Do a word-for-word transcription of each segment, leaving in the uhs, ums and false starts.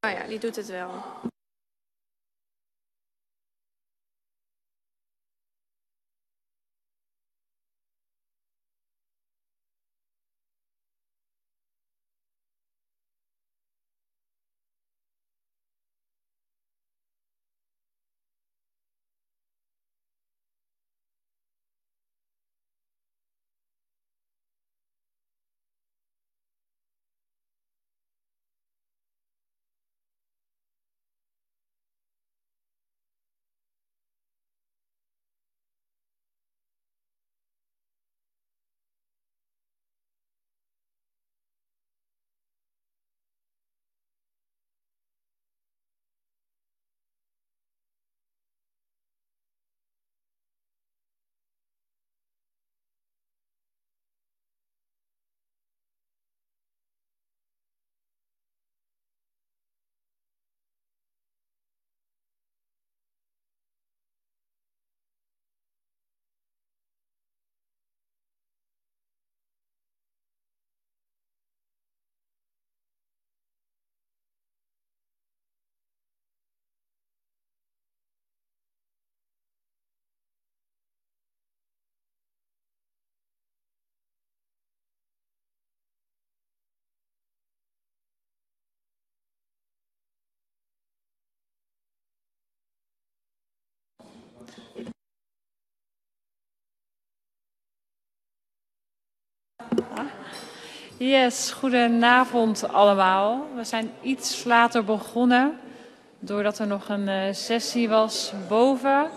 Oh ja, die doet het wel. Yes, goedenavond allemaal. We zijn iets later begonnen, doordat er nog een uh, sessie was boven.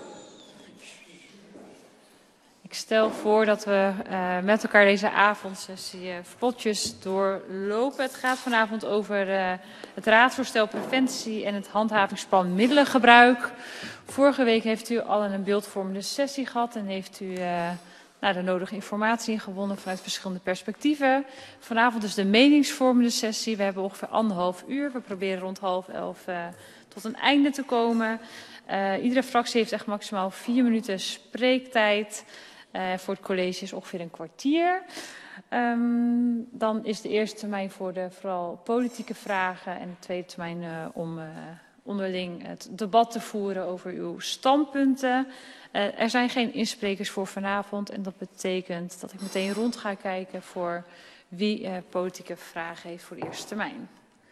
Ik stel voor dat we uh, met elkaar deze avondsessie uh, vlotjes doorlopen. Het gaat vanavond over uh, het raadsvoorstel preventie en het handhavingsplan middelengebruik. Vorige week heeft u al een beeldvormende sessie gehad en heeft u uh, nou, de nodige informatie gewonnen vanuit verschillende perspectieven. Vanavond is de meningsvormende sessie. We hebben ongeveer anderhalf uur. We proberen rond half elf uh, tot een einde te komen. Uh, iedere fractie heeft echt maximaal vier minuten spreektijd. Uh, voor het college is ongeveer een kwartier. Um, dan is de eerste termijn voor de vooral politieke vragen en de tweede termijn uh, om uh, onderling het debat te voeren over uw standpunten. Uh, er zijn geen insprekers voor vanavond en dat betekent dat ik meteen rond ga kijken voor wie uh, politieke vragen heeft voor de eerste termijn.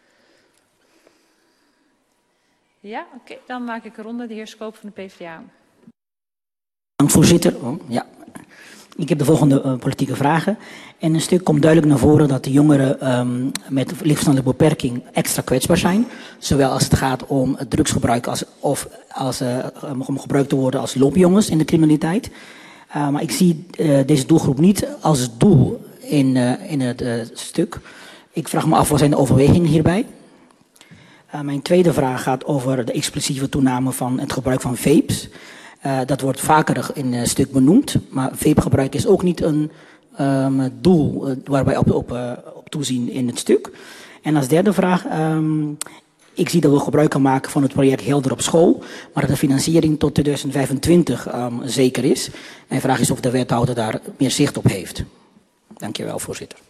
Ja, oké. Okay. Dan maak ik een ronde. De heer Schoop van de PvdA. Dank voorzitter. Oh, ja. Ik heb de volgende uh, politieke vragen. En een stuk komt duidelijk naar voren dat de jongeren um, met lichtverstandelijke beperking extra kwetsbaar zijn. Zowel als het gaat om het drugsgebruik als, of als, uh, om gebruikt te worden als loopjongens in de criminaliteit. Uh, maar ik zie uh, deze doelgroep niet als doel in, uh, in het uh, stuk. Ik vraag me af, wat zijn de overwegingen hierbij? Uh, mijn tweede vraag gaat over de explosieve toename van het gebruik van vapes. Uh, dat wordt vaker in een stuk benoemd, maar vapegebruik is ook niet een um, doel uh, waar wij op, op, uh, op toezien in het stuk. En als derde vraag, um, ik zie dat we gebruik gaan maken van het project Helder op school, maar dat de financiering tot tweeduizend vijfentwintig um, zeker is. Mijn vraag is of de wethouder daar meer zicht op heeft. Dank je wel, voorzitter.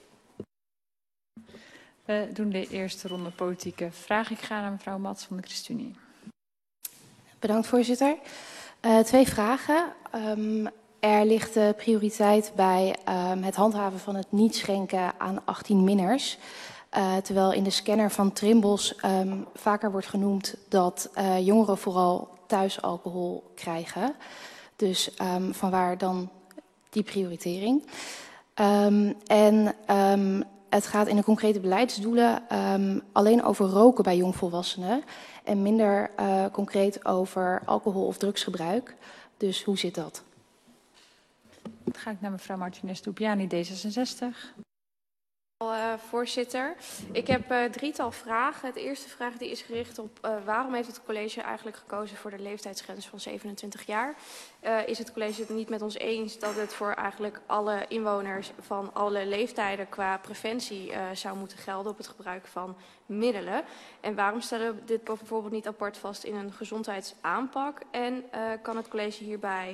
We doen de eerste ronde politieke vraag. Ik ga naar mevrouw Mats van de ChristenUnie. Bedankt, voorzitter. Uh, twee vragen. Um, er ligt de prioriteit bij um, het handhaven van het niet schenken aan achttien-minners. Uh, terwijl in de scanner van Trimbos um, vaker wordt genoemd dat uh, jongeren vooral thuis alcohol krijgen. Dus um, vanwaar dan die prioritering. Um, en um, het gaat in de concrete beleidsdoelen um, alleen over roken bij jongvolwassenen. En minder uh, concreet over alcohol- of drugsgebruik. Dus hoe zit dat? Dan ga ik naar mevrouw Martinez-Dupiani, D zesenzestig. Uh, voorzitter, ik heb uh, drietal vragen. Het eerste vraag die is gericht op uh, waarom heeft het college eigenlijk gekozen voor de leeftijdsgrens van zevenentwintig jaar? Uh, is het college het niet met ons eens dat het voor eigenlijk alle inwoners van alle leeftijden qua preventie uh, zou moeten gelden op het gebruik van middelen? En waarom stellen we dit bijvoorbeeld niet apart vast in een gezondheidsaanpak? En uh, kan het college hierbij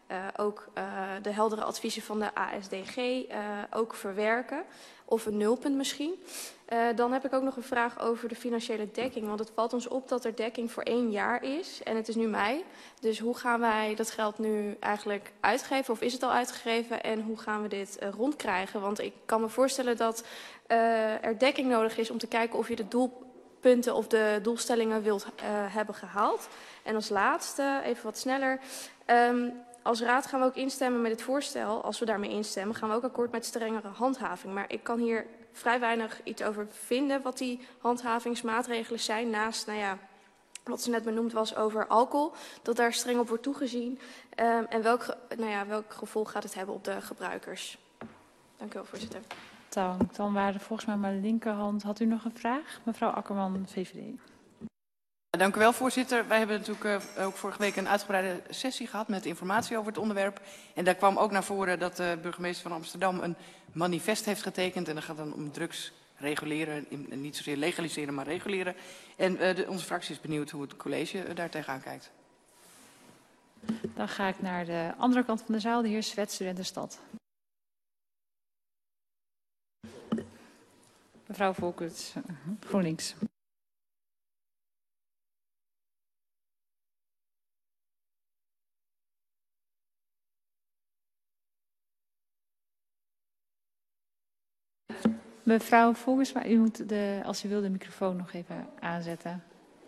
uh, ook uh, de heldere adviezen van de A S D G uh, ook verwerken. Of een nulpunt misschien. Uh, dan heb ik ook nog een vraag over de financiële dekking. Want het valt ons op dat er dekking voor één jaar is. En het is nu mei. Dus hoe gaan wij dat geld nu eigenlijk uitgeven? Of is het al uitgegeven? En hoe gaan we dit uh, rondkrijgen? Want ik kan me voorstellen dat uh, er dekking nodig is om te kijken of je de doelpunten of de doelstellingen wilt uh, hebben gehaald. En als laatste, even wat sneller. Um, Als raad gaan we ook instemmen met het voorstel. Als we daarmee instemmen, gaan we ook akkoord met strengere handhaving. Maar ik kan hier vrij weinig iets over vinden wat die handhavingsmaatregelen zijn. Naast, nou ja, wat ze net benoemd was over alcohol. Dat daar streng op wordt toegezien. Um, en welk, nou ja, welk gevolg gaat het hebben op de gebruikers? Dank u wel, voorzitter. Dank. Dan waren volgens mij mijn linkerhand. Had u nog een vraag? Mevrouw Akkerman, V V D. Dank u wel, voorzitter. Wij hebben natuurlijk uh, ook vorige week een uitgebreide sessie gehad met informatie over het onderwerp. En daar kwam ook naar voren dat de burgemeester van Amsterdam een manifest heeft getekend. En dat gaat dan om drugs reguleren, niet zozeer legaliseren, maar reguleren. En uh, de, onze fractie is benieuwd hoe het college uh, daar tegenaan kijkt. Dan ga ik naar de andere kant van de zaal, de heer Swet, Studentenstad. Mevrouw Volkert, GroenLinks. Mevrouw Volkers, maar u moet de, als u wil de microfoon nog even aanzetten.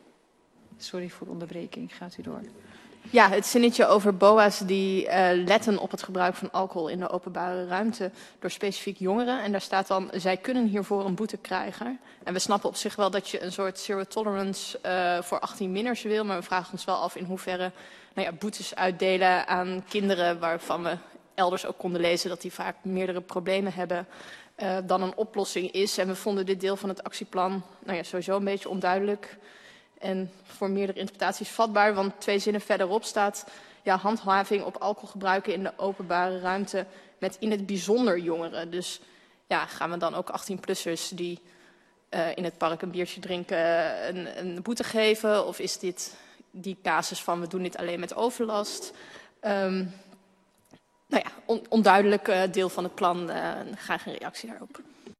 Sorry voor de onderbreking, gaat u door. Ja, het zinnetje over B O A's die uh, letten op het gebruik van alcohol in de openbare ruimte door specifiek jongeren. En daar staat dan, zij kunnen hiervoor een boete krijgen. En we snappen op zich wel dat je een soort zero tolerance uh, voor achttien minners wil. Maar we vragen ons wel af in hoeverre nou ja, boetes uitdelen aan kinderen waarvan we elders ook konden lezen dat die vaak meerdere problemen hebben. Uh, dan een oplossing is. En we vonden dit deel van het actieplan nou ja, sowieso een beetje onduidelijk. En voor meerdere interpretaties vatbaar. Want twee zinnen verderop staat ja, handhaving op alcoholgebruiken in de openbare ruimte met in het bijzonder jongeren. Dus ja, gaan we dan ook achttien-plussers die uh, in het park een biertje drinken een, een boete geven? Of is dit die casus van we doen dit alleen met overlast? Um, Nou ja, on, onduidelijk uh, deel van het plan. Uh, graag een reactie daarop.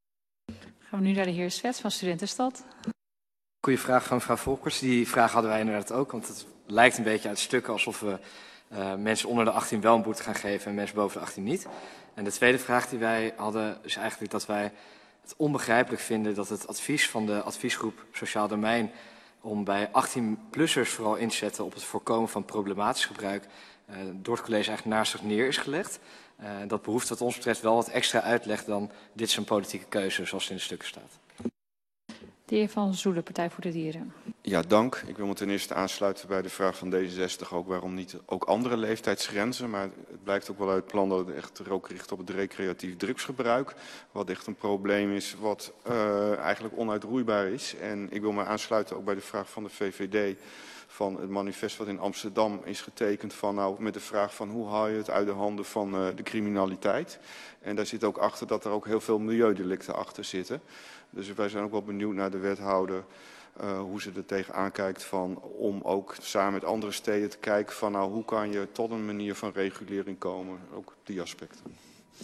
Gaan we nu naar de heer Swets van Studentenstad. Goeie vraag van mevrouw Volkers. Die vraag hadden wij inderdaad ook. Want het lijkt een beetje uit stukken alsof we uh, mensen onder de achttien wel een boete gaan geven en mensen boven de achttien niet. En de tweede vraag die wij hadden is eigenlijk dat wij het onbegrijpelijk vinden dat het advies van de adviesgroep Sociaal Domein om bij achttien-plussers vooral in te zetten op het voorkomen van problematisch gebruik Uh, door het college eigenlijk naast zich neer is gelegd. Uh, dat behoeft wat ons betreft wel wat extra uitleg dan dit is een politieke keuze zoals het in de stukken staat. De heer Van Zoelen, Partij voor de Dieren. Ja, dank. Ik wil me ten eerste aansluiten bij de vraag van D zesenzestig ook waarom niet ook andere leeftijdsgrenzen. Maar het blijkt ook wel uit het plan dat het echt er ook richt op het recreatief drugsgebruik. Wat echt een probleem is wat uh, eigenlijk onuitroeibaar is. En ik wil me aansluiten ook bij de vraag van de V V D. Van het manifest wat in Amsterdam is getekend van nou met de vraag van hoe haal je het uit de handen van uh, de criminaliteit. En daar zit ook achter dat er ook heel veel milieudelicten achter zitten. Dus wij zijn ook wel benieuwd naar de wethouder uh, hoe ze er tegenaan kijkt van om ook samen met andere steden te kijken van nou hoe kan je tot een manier van regulering komen. Ook die aspecten.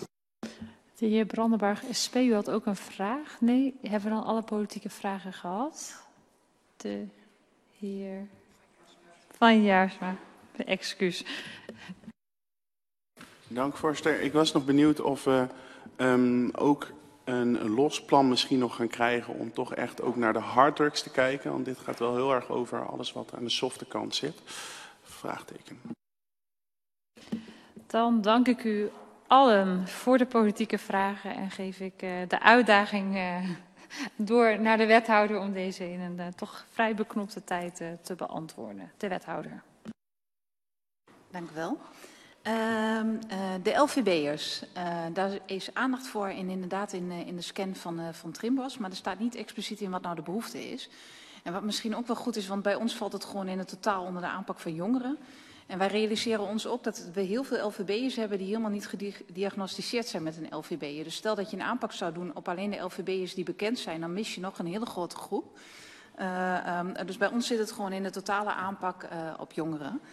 De heer Brandenburg, S P, u had ook een vraag. Nee, hebben we dan alle politieke vragen gehad? De heer Van Jaarsma, excuus. Dank, voorzitter. Ik was nog benieuwd of we um, ook een, een los plan misschien nog gaan krijgen om toch echt ook naar de harddrugs te kijken. Want dit gaat wel heel erg over alles wat aan de softe kant zit. Vraagteken. Dan dank ik u allen voor de politieke vragen en geef ik uh, de uitdaging uh, door naar de wethouder om deze in een uh, toch vrij beknopte tijd uh, te beantwoorden. De wethouder. Dank u wel. Uh, uh, de L V B'ers, uh, daar is aandacht voor in, inderdaad in, uh, in de scan van, uh, van Trimbos, maar er staat niet expliciet in wat nou de behoefte is. En wat misschien ook wel goed is, want bij ons valt het gewoon in het totaal onder de aanpak van jongeren. En wij realiseren ons ook dat we heel veel L V B'ers hebben die helemaal niet gediagnosticeerd zijn met een L V B'er. Dus stel dat je een aanpak zou doen op alleen de L V B'ers die bekend zijn, dan mis je nog een hele grote groep. Uh, um, dus bij ons zit het gewoon in de totale aanpak uh, op jongeren.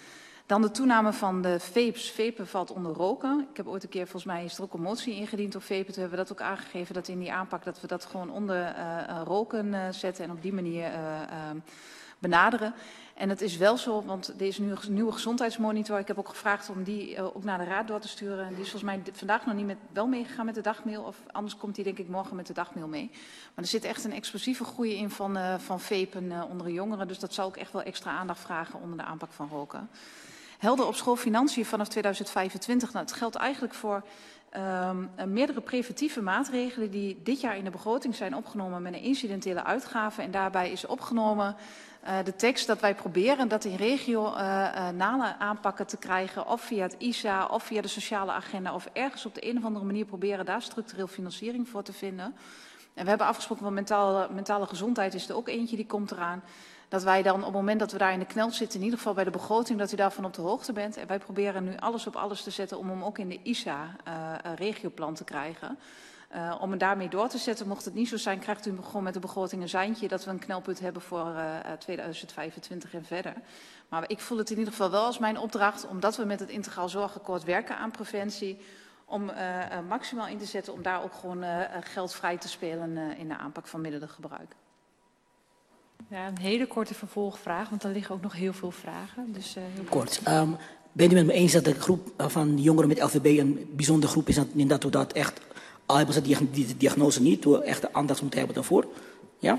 Dan de toename van de vapes. Vapen valt onder roken. Ik heb ooit een keer, volgens mij is er ook een motie ingediend op vapen. Toen hebben we dat ook aangegeven, dat in die aanpak dat we dat gewoon onder uh, uh, roken uh, zetten en op die manier uh, uh, benaderen. En het is wel zo, want er is nu een nieuwe gezondheidsmonitor. Ik heb ook gevraagd om die uh, ook naar de raad door te sturen. Die is volgens mij vandaag nog niet met, wel meegegaan met de dagmail. Of anders komt die denk ik morgen met de dagmail mee. Maar er zit echt een explosieve groei in van, uh, van vapen uh, onder de jongeren. Dus dat zal ook echt wel extra aandacht vragen onder de aanpak van roken. Helder op school financiën vanaf tweeduizend vijfentwintig. Nou, het geldt eigenlijk voor um, meerdere preventieve maatregelen die dit jaar in de begroting zijn opgenomen met een incidentele uitgave. En daarbij is opgenomen uh, de tekst dat wij proberen dat in regionale uh, aanpakken te krijgen. Of via het I S A of via de sociale agenda of ergens op de een of andere manier proberen daar structureel financiering voor te vinden. En we hebben afgesproken van mentale, mentale gezondheid is er ook eentje, die komt eraan. Dat wij dan op het moment dat we daar in de knel zitten, in ieder geval bij de begroting, dat u daarvan op de hoogte bent. En wij proberen nu alles op alles te zetten om hem ook in de I S A-regioplan uh, te krijgen. Uh, om hem daarmee door te zetten, mocht het niet zo zijn, krijgt u gewoon met de begroting een seintje dat we een knelpunt hebben voor uh, tweeduizend vijfentwintig en verder. Maar ik voel het in ieder geval wel als mijn opdracht, omdat we met het Integraal Zorgakkoord werken aan preventie, om uh, uh, maximaal in te zetten om daar ook gewoon uh, geld vrij te spelen uh, in de aanpak van middelengebruik. Ja, een hele korte vervolgvraag, want er liggen ook nog heel veel vragen. Dus, uh, heel kort. Um, bent u met me eens dat de groep van jongeren met L V B een bijzondere groep is en dat we dat echt, al hebben ze die, die diagnose niet, we echt de aandacht moeten hebben daarvoor? Ja?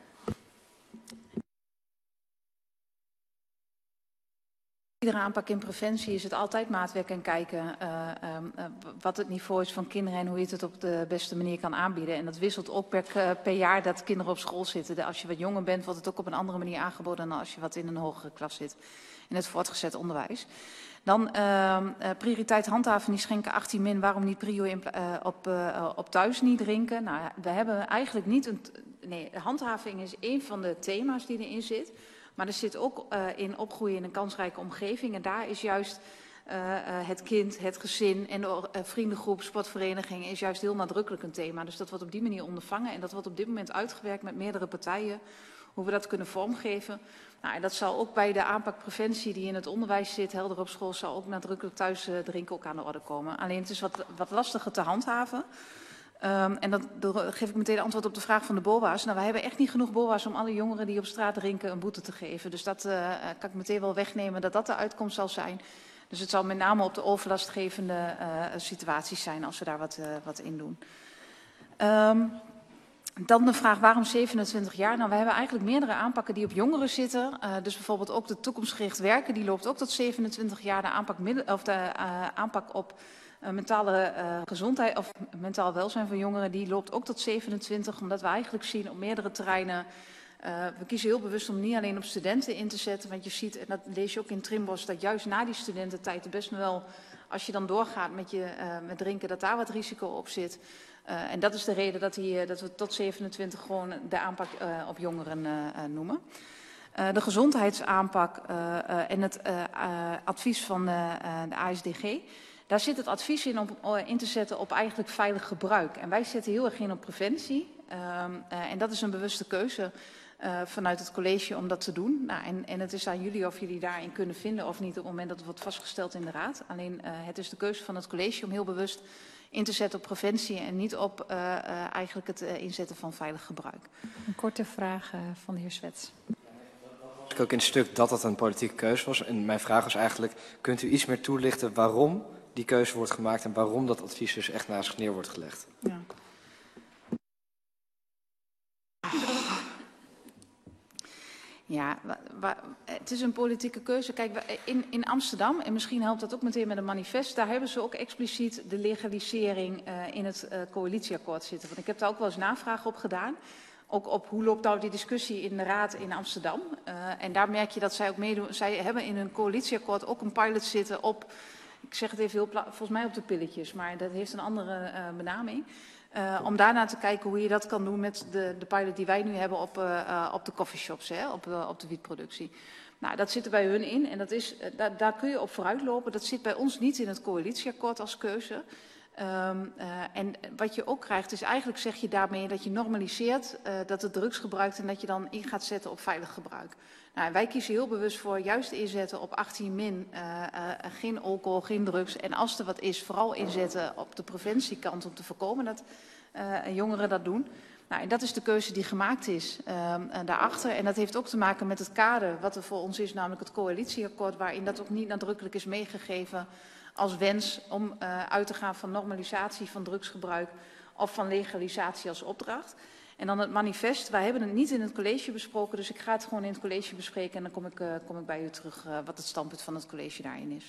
Iedere aanpak in preventie is het altijd maatwerk en kijken uh, um, uh, wat het niveau is van kinderen en hoe je het op de beste manier kan aanbieden. En dat wisselt ook per, uh, per jaar dat kinderen op school zitten. Als je wat jonger bent, wordt het ook op een andere manier aangeboden dan als je wat in een hogere klas zit in het voortgezet onderwijs. Dan uh, uh, prioriteit handhaven niet schenken, achttien min, waarom niet prio in, uh, op, uh, op thuis niet drinken? Nou, we hebben eigenlijk niet een... Nee, handhaving is één van de thema's die erin zit. Maar er zit ook uh, in opgroeien in een kansrijke omgeving. En daar is juist uh, uh, het kind, het gezin en de uh, vriendengroep, sportvereniging is juist heel nadrukkelijk een thema. Dus dat wordt op die manier ondervangen en dat wordt op dit moment uitgewerkt met meerdere partijen. Hoe we dat kunnen vormgeven. Nou, en dat zal ook bij de aanpak preventie die in het onderwijs zit, helder op school, zal ook nadrukkelijk thuis uh, drinken ook aan de orde komen. Alleen het is wat, wat lastiger te handhaven. Um, en dan geef ik meteen antwoord op de vraag van de B O A's. Nou, wij hebben echt niet genoeg B O A's om alle jongeren die op straat drinken een boete te geven. Dus dat uh, kan ik meteen wel wegnemen dat dat de uitkomst zal zijn. Dus het zal met name op de overlastgevende uh, situaties zijn als we daar wat, uh, wat in doen. Um, dan de vraag waarom zevenentwintig jaar? Nou, we hebben eigenlijk meerdere aanpakken die op jongeren zitten. Uh, dus bijvoorbeeld ook de toekomstgericht werken, die loopt ook tot zevenentwintig jaar. De aanpak, midden, of de, uh, aanpak op Uh, mentale uh, gezondheid of mentaal welzijn van jongeren, die loopt ook tot zevenentwintig, omdat we eigenlijk zien op meerdere terreinen, uh, we kiezen heel bewust om niet alleen op studenten in te zetten, want je ziet, en dat lees je ook in Trimbos, dat juist na die studententijd best wel, als je dan doorgaat met, je, uh, met drinken, dat daar wat risico op zit. Uh, en dat is de reden dat, die, dat we tot zevenentwintig gewoon de aanpak uh, op jongeren uh, uh, noemen. Uh, de gezondheidsaanpak uh, uh, en het uh, uh, advies van uh, uh, de A S D G. Daar zit het advies in om in te zetten op eigenlijk veilig gebruik. En wij zetten heel erg in op preventie. Um, uh, en dat is een bewuste keuze uh, vanuit het college om dat te doen. Nou, en, en het is aan jullie of jullie daarin kunnen vinden of niet op het moment dat het wordt vastgesteld in de raad. Alleen uh, het is de keuze van het college om heel bewust in te zetten op preventie en niet op uh, uh, eigenlijk het uh, inzetten van veilig gebruik. Een korte vraag uh, van de heer Swets. Ik ook in het stuk dat dat een politieke keuze was. En mijn vraag was eigenlijk, kunt u iets meer toelichten waarom die keuze wordt gemaakt en waarom dat advies dus echt naast zich neer wordt gelegd? Ja. Ja, het is een politieke keuze. Kijk, in, in Amsterdam, en misschien helpt dat ook meteen met een manifest, daar hebben ze ook expliciet de legalisering uh, in het uh, coalitieakkoord zitten. Want ik heb daar ook wel eens navraag op gedaan. Ook op hoe loopt nou die discussie in de Raad in Amsterdam. Uh, en daar merk je dat zij ook meedoen. Zij hebben in hun coalitieakkoord ook een pilot zitten op, ik zeg het even heel volgens mij op de pilletjes, maar dat heeft een andere uh, benaming. Uh, om daarna te kijken hoe je dat kan doen met de, de pilot die wij nu hebben op, uh, uh, op de coffeeshops, hè, op, uh, op de wietproductie. Nou, dat zit er bij hun in en dat is, uh, da daar kun je op vooruit lopen. Dat zit bij ons niet in het coalitieakkoord als keuze. Um, uh, en wat je ook krijgt is eigenlijk zeg je daarmee dat je normaliseert uh, dat het drugs gebruikt en dat je dan in gaat zetten op veilig gebruik. Nou, wij kiezen heel bewust voor juist inzetten op achttien min, uh, uh, geen alcohol, geen drugs. En als er wat is, vooral inzetten op de preventiekant om te voorkomen dat uh, jongeren dat doen. Nou, en dat is de keuze die gemaakt is uh, daarachter. En dat heeft ook te maken met het kader wat er voor ons is, namelijk het coalitieakkoord, waarin dat ook niet nadrukkelijk is meegegeven als wens om uh, uit te gaan van normalisatie van drugsgebruik of van legalisatie als opdracht. En dan het manifest, wij hebben het niet in het college besproken, dus ik ga het gewoon in het college bespreken en dan kom ik, uh, kom ik bij u terug uh, wat het standpunt van het college daarin is.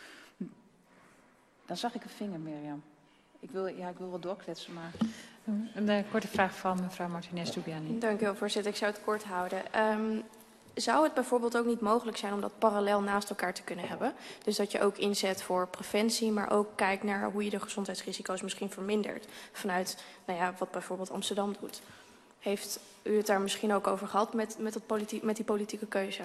Dan zag ik een vinger, Mirjam. Ik wil, ja, ik wil wel doorkletsen, maar... Een uh, korte vraag van mevrouw Martinez-Dubiani. Dank u wel, voorzitter. Ik zou het kort houden. Um, zou het bijvoorbeeld ook niet mogelijk zijn om dat parallel naast elkaar te kunnen hebben? Dus dat je ook inzet voor preventie, maar ook kijkt naar hoe je de gezondheidsrisico's misschien vermindert. Vanuit nou ja, wat bijvoorbeeld Amsterdam doet. Heeft u het daar misschien ook over gehad met, met, dat politie, met die politieke keuze?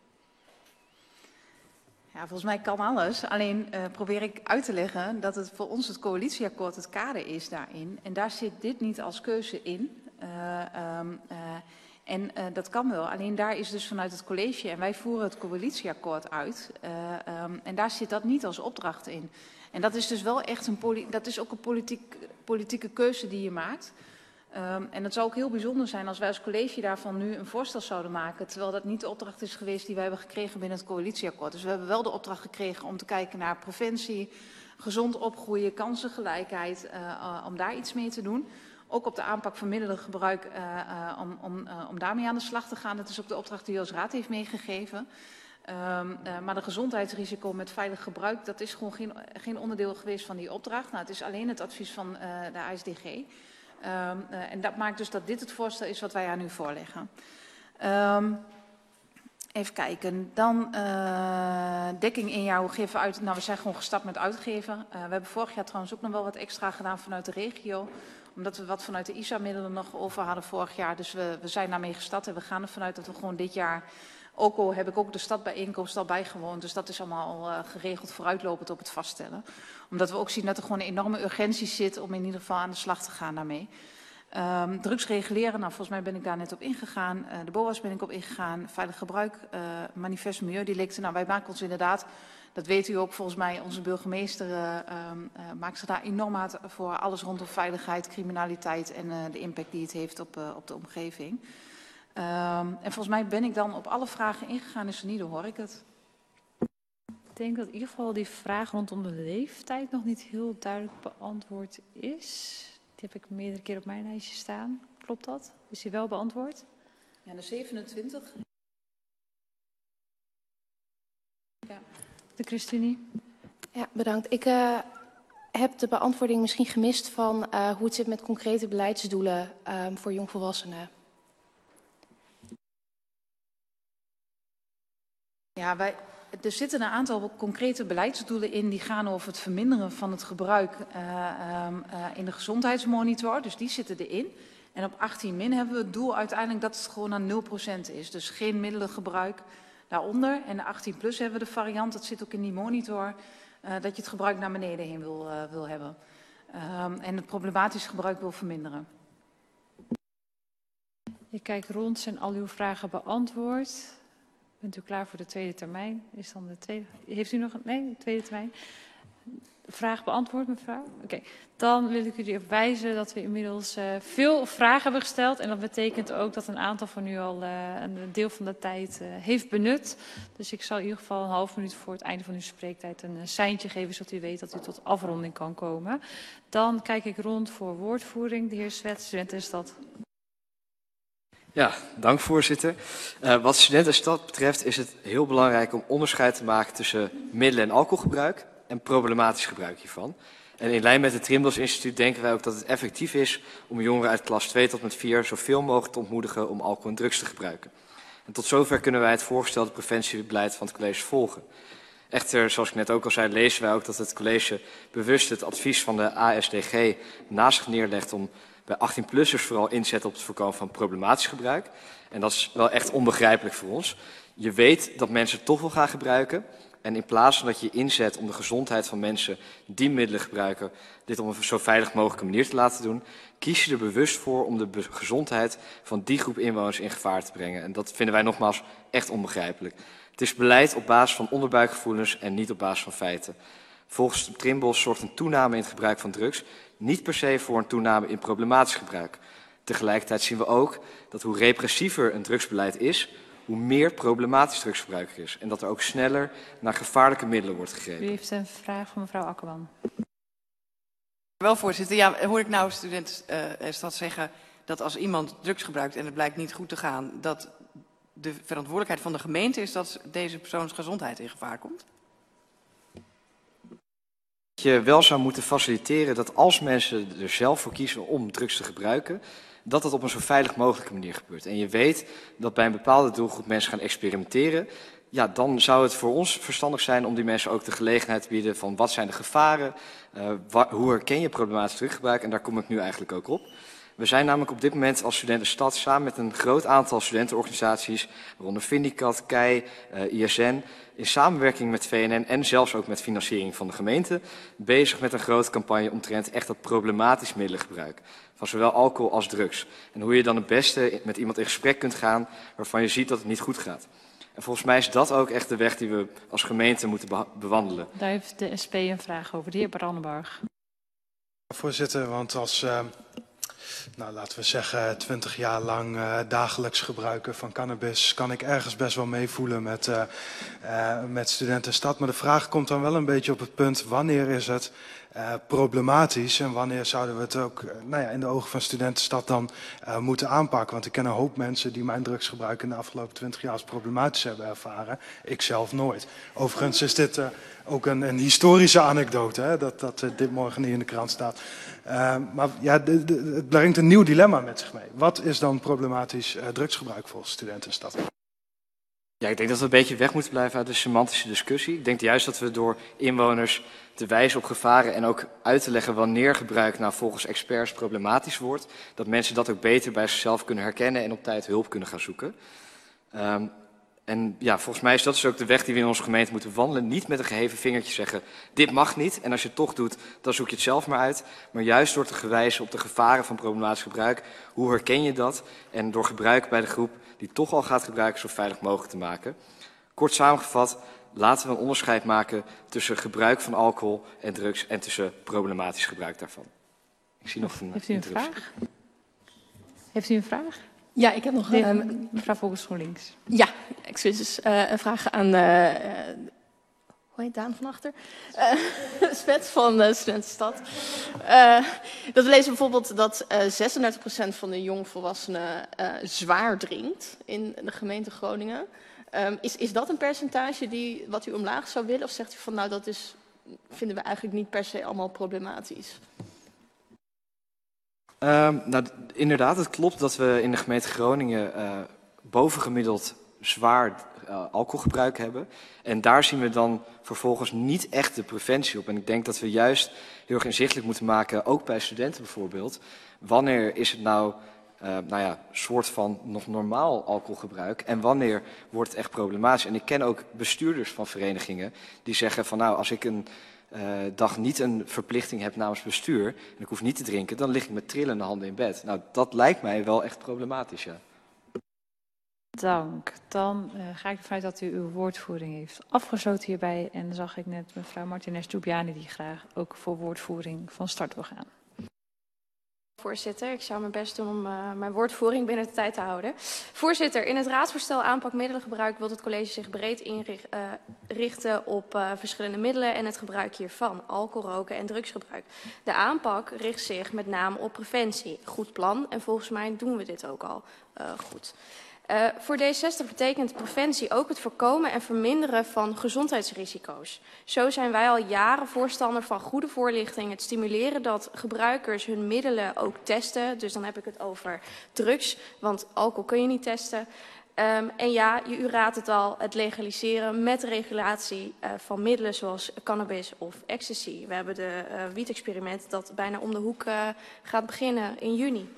Ja, volgens mij kan alles. Alleen uh, probeer ik uit te leggen dat het voor ons het coalitieakkoord het kader is daarin. En daar zit dit niet als keuze in. Uh, um, uh, en uh, dat kan wel. Alleen daar is dus vanuit het college, en wij voeren het coalitieakkoord uit. Uh, um, en daar zit dat niet als opdracht in. En dat is dus wel echt een, poli dat is ook een politiek, politieke keuze die je maakt. Um, en het zou ook heel bijzonder zijn als wij als college daarvan nu een voorstel zouden maken, terwijl dat niet de opdracht is geweest die wij hebben gekregen binnen het coalitieakkoord. Dus we hebben wel de opdracht gekregen om te kijken naar preventie, gezond opgroeien, kansengelijkheid, uh, uh, om daar iets mee te doen. Ook op de aanpak van middelengebruik, uh, uh, om, om, uh, om daarmee aan de slag te gaan. Dat is ook de opdracht die u als raad heeft meegegeven. Um, uh, maar de gezondheidsrisico met veilig gebruik, dat is gewoon geen, geen onderdeel geweest van die opdracht. Nou, het is alleen het advies van uh, de A S D G. Um, uh, en dat maakt dus dat dit het voorstel is wat wij aan u voorleggen. Um, even kijken, dan uh, dekking in jou geven uit. Nou, we zijn gewoon gestart met uitgeven. Uh, we hebben vorig jaar trouwens ook nog wel wat extra gedaan vanuit de regio. Omdat we wat vanuit de I S A-middelen nog over hadden vorig jaar. Dus we, we zijn daarmee gestart en we gaan ervan uit dat we gewoon dit jaar... Ook al heb ik ook de stadbijeenkomst al bijgewoond, dus dat is allemaal uh, geregeld vooruitlopend op het vaststellen. Omdat we ook zien dat er gewoon een enorme urgentie zit om in ieder geval aan de slag te gaan daarmee. Um, drugs reguleren, nou volgens mij ben ik daar net op ingegaan. Uh, de B O A's ben ik op ingegaan. Veilig gebruik, uh, manifest milieudelicten. Nou wij maken ons inderdaad, dat weet u ook volgens mij, onze burgemeester uh, um, uh, maakt zich daar enorm hard voor alles rondom veiligheid, criminaliteit en uh, de impact die het heeft op, uh, op de omgeving. Um, en volgens mij ben ik dan op alle vragen ingegaan, dus niet hoor ik het. Ik denk dat in ieder geval die vraag rondom de leeftijd nog niet heel duidelijk beantwoord is. Die heb ik meerdere keer op mijn lijstje staan. Klopt dat? Is die wel beantwoord? Ja, de zevenentwintig. Ja. De ChristenUnie. Ja, bedankt. Ik uh, heb de beantwoording misschien gemist van uh, hoe het zit met concrete beleidsdoelen um, voor jongvolwassenen. Ja, wij, er zitten een aantal concrete beleidsdoelen in die gaan over het verminderen van het gebruik uh, um, uh, in de gezondheidsmonitor. Dus die zitten erin. En op achttien min hebben we het doel uiteindelijk dat het gewoon aan nul procent is. Dus geen middelengebruik daaronder. En de achttien plus hebben we de variant, dat zit ook in die monitor, uh, dat je het gebruik naar beneden heen wil, uh, wil hebben. Um, en het problematisch gebruik wil verminderen. Ik kijk rond, zijn al uw vragen beantwoord? Bent u klaar voor de tweede termijn? Is dan de tweede... Heeft u nog een... Nee, de tweede termijn. Vraag beantwoord, mevrouw? Oké. Okay. Dan wil ik u erop wijzen dat we inmiddels uh, veel vragen hebben gesteld. En dat betekent ook dat een aantal van u al uh, een deel van de tijd uh, heeft benut. Dus ik zal in ieder geval een half minuut voor het einde van uw spreektijd een uh, seintje geven, zodat u weet dat u tot afronding kan komen. Dan kijk ik rond voor woordvoering. De heer Swet, Studentenstad. Ja, dank voorzitter. Uh, wat Studentenstad betreft is het heel belangrijk om onderscheid te maken tussen middelen- en alcoholgebruik en problematisch gebruik hiervan. En in lijn met het Trimbos Instituut denken wij ook dat het effectief is om jongeren uit klas twee tot met vier zoveel mogelijk te ontmoedigen om alcohol en drugs te gebruiken. En tot zover kunnen wij het voorgestelde preventiebeleid van het college volgen. Echter, zoals ik net ook al zei, lezen wij ook dat het college bewust het advies van de A S D G naast zich neerlegt om bij achttien-plussers vooral inzet op het voorkomen van problematisch gebruik. En dat is wel echt onbegrijpelijk voor ons. Je weet dat mensen het toch wel gaan gebruiken. En in plaats van dat je je inzet om de gezondheid van mensen die middelen gebruiken, dit op een zo veilig mogelijke manier te laten doen, kies je er bewust voor om de gezondheid van die groep inwoners in gevaar te brengen. En dat vinden wij nogmaals echt onbegrijpelijk. Het is beleid op basis van onderbuikgevoelens en niet op basis van feiten. Volgens Trimbos zorgt een toename in het gebruik van drugs niet per se voor een toename in problematisch gebruik. Tegelijkertijd zien we ook dat hoe repressiever een drugsbeleid is, hoe meer problematisch drugsgebruik er is. En dat er ook sneller naar gevaarlijke middelen wordt gegrepen. U heeft een vraag van mevrouw Akkerman. Wel, voorzitter. Ja, hoor ik nou student uh, Stad zeggen dat als iemand drugs gebruikt en het blijkt niet goed te gaan, dat de verantwoordelijkheid van de gemeente is dat deze persoons gezondheid in gevaar komt? Je wel zou moeten faciliteren dat als mensen er zelf voor kiezen om drugs te gebruiken, dat dat op een zo veilig mogelijke manier gebeurt. En je weet dat bij een bepaalde doelgroep mensen gaan experimenteren. Ja, dan zou het voor ons verstandig zijn om die mensen ook de gelegenheid te bieden van wat zijn de gevaren, uh, wa- hoe herken je problematisch druggebruik, en daar kom ik nu eigenlijk ook op. We zijn namelijk op dit moment als Studentenstad samen met een groot aantal studentenorganisaties, waaronder Vindicat, K E I, uh, I S N, in samenwerking met V N N en zelfs ook met financiering van de gemeente, bezig met een grote campagne omtrent echt dat problematisch middelengebruik. Van zowel alcohol als drugs. En hoe je dan het beste met iemand in gesprek kunt gaan waarvan je ziet dat het niet goed gaat. En volgens mij is dat ook echt de weg die we als gemeente moeten be- bewandelen. Daar heeft de S P een vraag over. De heer Brandenburg. Voorzitter, want als, uh, nou, laten we zeggen, twintig jaar lang uh, dagelijks gebruiken van cannabis, kan ik ergens best wel meevoelen met, uh, uh, met Studentenstad. Maar de vraag komt dan wel een beetje op het punt, wanneer is het uh, problematisch en wanneer zouden we het ook uh, nou ja, in de ogen van Studentenstad dan uh, moeten aanpakken? Want ik ken een hoop mensen die mijn drugsgebruik in de afgelopen twintig jaar als problematisch hebben ervaren. Ik zelf nooit. Overigens is dit uh, ook een, een historische anekdote, hè, dat, dat uh, dit morgen niet in de krant staat. Uh, maar ja, de, de, het brengt een nieuw dilemma met zich mee. Wat is dan problematisch uh, drugsgebruik volgens Studentenstad? Ja, ik denk dat we een beetje weg moeten blijven uit de semantische discussie. Ik denk juist dat we door inwoners te wijzen op gevaren en ook uit te leggen wanneer gebruik nou volgens experts problematisch wordt, dat mensen dat ook beter bij zichzelf kunnen herkennen en op tijd hulp kunnen gaan zoeken. Um, En ja, volgens mij is dat dus ook de weg die we in onze gemeente moeten wandelen. Niet met een geheven vingertje zeggen, dit mag niet. En als je het toch doet, dan zoek je het zelf maar uit. Maar juist door te wijzen op de gevaren van problematisch gebruik. Hoe herken je dat? En door gebruik bij de groep die toch al gaat gebruiken zo veilig mogelijk te maken. Kort samengevat, laten we een onderscheid maken tussen gebruik van alcohol en drugs en tussen problematisch gebruik daarvan. Ik zie nog een Heeft u een vraag? Heeft u een vraag? Ja, ik heb nog De, een... mevrouw Volkers GroenLinks. Ja, excuses. Uh, een vraag aan... Uh, uh, hoe heet Daan van Achter? Uh, Svet van uh, Studentenstad. Uh, dat we lezen bijvoorbeeld dat uh, zesendertig procent van de jongvolwassenen uh, zwaar drinkt in de gemeente Groningen. Um, is, is dat een percentage die, wat u omlaag zou willen? Of zegt u van nou dat is, vinden we eigenlijk niet per se allemaal problematisch? Uh, nou, inderdaad, het klopt dat we in de gemeente Groningen uh, bovengemiddeld zwaar uh, alcoholgebruik hebben. En daar zien we dan vervolgens niet echt de preventie op. En ik denk dat we juist heel erg inzichtelijk moeten maken, ook bij studenten bijvoorbeeld. Wanneer is het nou, uh, nou ja, soort van nog normaal alcoholgebruik en wanneer wordt het echt problematisch? En ik ken ook bestuurders van verenigingen die zeggen van nou, als ik een Uh, dag niet een verplichting heb namens bestuur en ik hoef niet te drinken, dan lig ik met trillende handen in bed. Nou, dat lijkt mij wel echt problematisch, ja. Dank. Dan uh, ga ik ervan uit dat u uw woordvoering heeft afgesloten hierbij. En dan zag ik net mevrouw Martinez-Dubjani die graag ook voor woordvoering van start wil gaan. Voorzitter, ik zou mijn best doen om uh, mijn woordvoering binnen de tijd te houden. Voorzitter, in het raadsvoorstel aanpak middelengebruik wil het college zich breed inrichten uh, op uh, verschillende middelen en het gebruik hiervan, alcohol, roken en drugsgebruik. De aanpak richt zich met name op preventie. Goed plan en volgens mij doen we dit ook al uh, goed. Uh, voor D zestig betekent preventie ook het voorkomen en verminderen van gezondheidsrisico's. Zo zijn wij al jaren voorstander van goede voorlichting, het stimuleren dat gebruikers hun middelen ook testen. Dus dan heb ik het over drugs, want alcohol kun je niet testen. Um, en ja, u raadt het al, het legaliseren met regulatie uh, van middelen zoals cannabis of ecstasy. We hebben de uh, wiet-experiment dat bijna om de hoek uh, gaat beginnen in juni.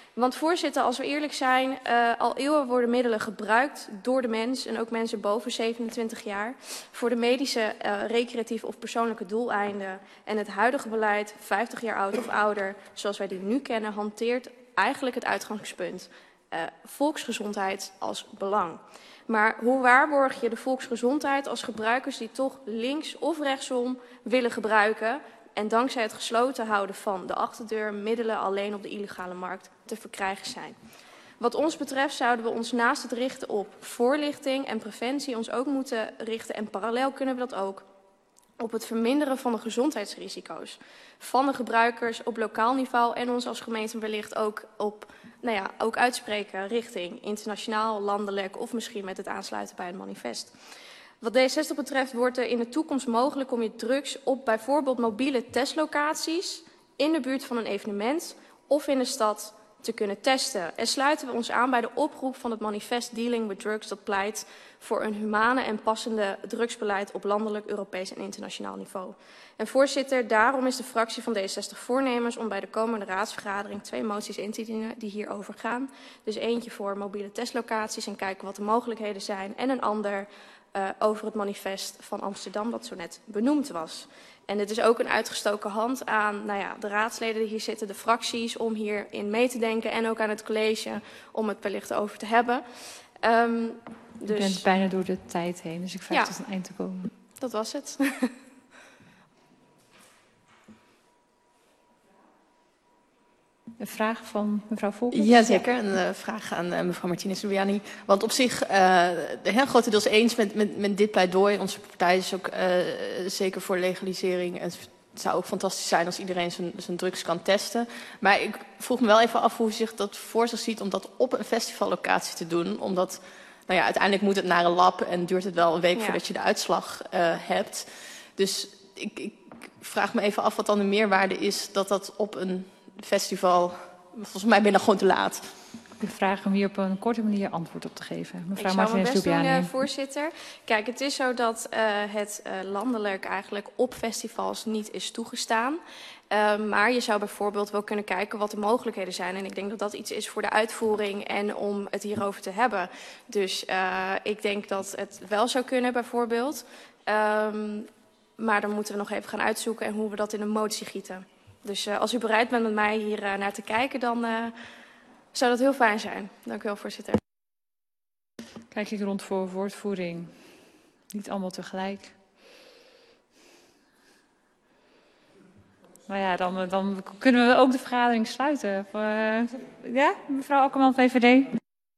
Want voorzitter, als we eerlijk zijn, uh, al eeuwen worden middelen gebruikt door de mens en ook mensen boven zevenentwintig jaar voor de medische, uh, recreatieve of persoonlijke doeleinden. En het huidige beleid, vijftig jaar oud of ouder, zoals wij die nu kennen, hanteert eigenlijk het uitgangspunt uh, volksgezondheid als belang. Maar hoe waarborg je de volksgezondheid als gebruikers die toch links of rechtsom willen gebruiken en dankzij het gesloten houden van de achterdeur middelen alleen op de illegale markt te verkrijgen zijn? Wat ons betreft zouden we ons naast het richten op voorlichting en preventie ons ook moeten richten, en parallel kunnen we dat ook, op het verminderen van de gezondheidsrisico's van de gebruikers op lokaal niveau en ons als gemeente wellicht ook op, nou ja, ook uitspreken richting internationaal, landelijk of misschien met het aansluiten bij een manifest. Wat D zestig betreft wordt er in de toekomst mogelijk om je drugs op bijvoorbeeld mobiele testlocaties in de buurt van een evenement of in de stad te kunnen testen. En sluiten we ons aan bij de oproep van het manifest Dealing with Drugs dat pleit voor een humane en passende drugsbeleid op landelijk, Europees en internationaal niveau. En voorzitter, daarom is de fractie van D zestig voornemens om bij de komende raadsvergadering twee moties in te dienen die hierover gaan. Dus eentje voor mobiele testlocaties en kijken wat de mogelijkheden zijn en een ander uh, over het manifest van Amsterdam dat zo net benoemd was. En het is ook een uitgestoken hand aan nou ja, de raadsleden die hier zitten, de fracties, om hierin mee te denken en ook aan het college om het wellicht over te hebben. Um, dus... Je bent bijna door de tijd heen, dus ik vraag ja, tot een eind te komen. Dat was het. Een vraag van mevrouw Volkers? Jazeker, een uh, vraag aan uh, mevrouw Martinez-Lubiani. Want op zich, uh, heel grotendeels eens met, met, met dit pleidooi. Onze partij is ook uh, zeker voor legalisering. Het zou ook fantastisch zijn als iedereen zijn, zijn drugs kan testen. Maar ik vroeg me wel even af hoe u zich dat voor zich ziet om dat op een festivallocatie te doen. Omdat, nou ja, uiteindelijk moet het naar een lab en duurt het wel een week ja. voordat je de uitslag uh, hebt. Dus ik, ik vraag me even af wat dan de meerwaarde is dat dat op een festival, volgens mij ben je dan gewoon te laat. Ik vraag om hier op een korte manier antwoord op te geven. Mevrouw Ik zou mijn best doen, uh, Martinez-Lubiani. voorzitter. Kijk, het is zo dat uh, het uh, landelijk eigenlijk op festivals niet is toegestaan. Uh, maar je zou bijvoorbeeld wel kunnen kijken wat de mogelijkheden zijn. En ik denk dat dat iets is voor de uitvoering en om het hierover te hebben. Dus uh, ik denk dat het wel zou kunnen bijvoorbeeld. Um, maar dan moeten we nog even gaan uitzoeken en hoe we dat in een motie gieten. Dus uh, als u bereid bent met mij hier uh, naar te kijken, dan uh, zou dat heel fijn zijn. Dank u wel, voorzitter. Kijk ik rond voor woordvoering. Niet allemaal tegelijk. Nou ja, dan, dan kunnen we ook de vergadering sluiten. Uh, ja, mevrouw Akkerman, V V D.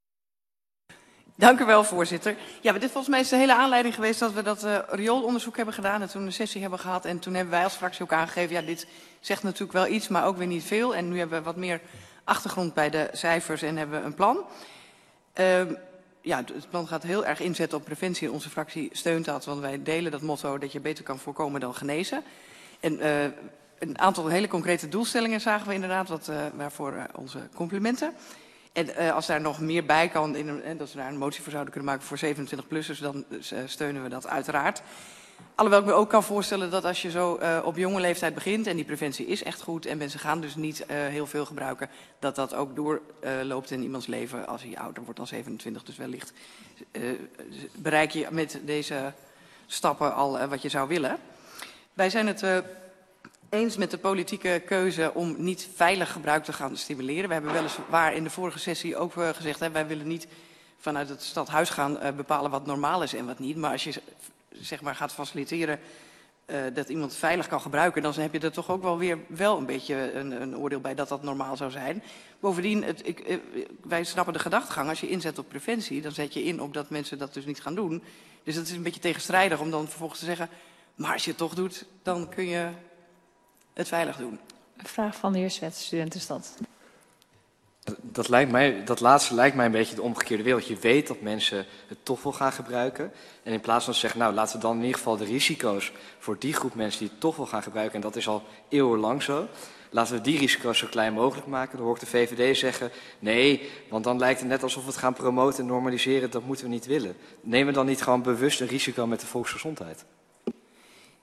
Dank u wel, voorzitter. Ja, dit volgens mij is de hele aanleiding geweest dat we dat uh, rioolonderzoek hebben gedaan en toen een sessie hebben gehad. En toen hebben wij als fractie ook aangegeven, ja, dit zegt natuurlijk wel iets, maar ook weer niet veel. En nu hebben we wat meer achtergrond bij de cijfers en hebben we een plan. Uh, ja, het plan gaat heel erg inzetten op preventie. Onze fractie steunt dat, want wij delen dat motto dat je beter kan voorkomen dan genezen. En uh, een aantal hele concrete doelstellingen zagen we inderdaad, wat, uh, waarvoor uh, onze complimenten. En uh, als daar nog meer bij kan, in een, en dat we daar een motie voor zouden kunnen maken voor zevenentwintig-plussers, dan uh, steunen we dat uiteraard. Alhoewel ik me ook kan voorstellen dat als je zo uh, op jonge leeftijd begint, en die preventie is echt goed, en mensen gaan dus niet uh, heel veel gebruiken, dat dat ook doorloopt uh, in iemands leven als hij ouder wordt dan zevenentwintig. Dus wellicht uh, bereik je met deze stappen al uh, wat je zou willen. Wij zijn het Uh, eens met de politieke keuze om niet veilig gebruik te gaan stimuleren. We hebben weliswaar in de vorige sessie ook uh, gezegd, hè, wij willen niet vanuit het stadhuis gaan uh, bepalen wat normaal is en wat niet. Maar als je zeg maar, gaat faciliteren uh, dat iemand veilig kan gebruiken, dan heb je er toch ook wel weer wel een beetje een, een oordeel bij dat dat normaal zou zijn. Bovendien, het, ik, uh, wij snappen de gedachtegang, als je inzet op preventie, dan zet je in op dat mensen dat dus niet gaan doen. Dus dat is een beetje tegenstrijdig om dan vervolgens te zeggen, maar als je het toch doet, dan kun je het veilig doen. Een vraag van de heer Swet, Studentenstad. Dat, dat, lijkt mij, dat laatste lijkt mij een beetje de omgekeerde wereld. Je weet dat mensen het toch wel gaan gebruiken. En in plaats van te zeggen, nou laten we dan in ieder geval de risico's voor die groep mensen die het toch wel gaan gebruiken, en dat is al eeuwenlang zo, laten we die risico's zo klein mogelijk maken. Dan hoor ik de V V D zeggen, nee, want dan lijkt het net alsof we het gaan promoten en normaliseren. Dat moeten we niet willen. Nemen we dan niet gewoon bewust een risico met de volksgezondheid?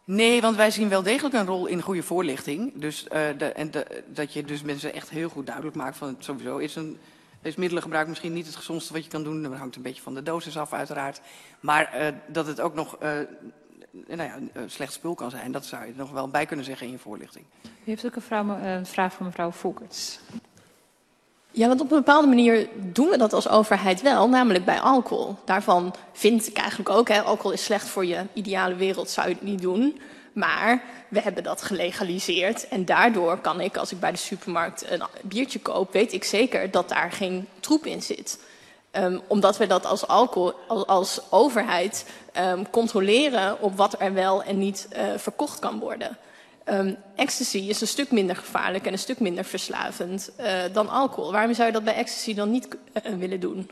Nee, want wij zien wel degelijk een rol in goede voorlichting. Dus, uh, de, en de, dat je dus mensen echt heel goed duidelijk maakt van het sowieso is een is middelengebruik misschien niet het gezondste wat je kan doen. Dat hangt een beetje van de dosis af uiteraard. Maar uh, dat het ook nog uh, nou ja, een slecht spul kan zijn, dat zou je er nog wel bij kunnen zeggen in je voorlichting. U heeft ook een, vrouw, een vraag van mevrouw Volkerts. Ja, want op een bepaalde manier doen we dat als overheid wel, namelijk bij alcohol. Daarvan vind ik eigenlijk ook, hè, alcohol is slecht voor je ideale wereld, zou je het niet doen. Maar we hebben dat gelegaliseerd en daardoor kan ik, als ik bij de supermarkt een biertje koop, weet ik zeker dat daar geen troep in zit. Um, omdat we dat als, alcohol, als, als overheid um, controleren op wat er wel en niet uh, verkocht kan worden. Um, ecstasy is een stuk minder gevaarlijk en een stuk minder verslavend uh, dan alcohol. Waarom zou je dat bij ecstasy dan niet uh, willen doen?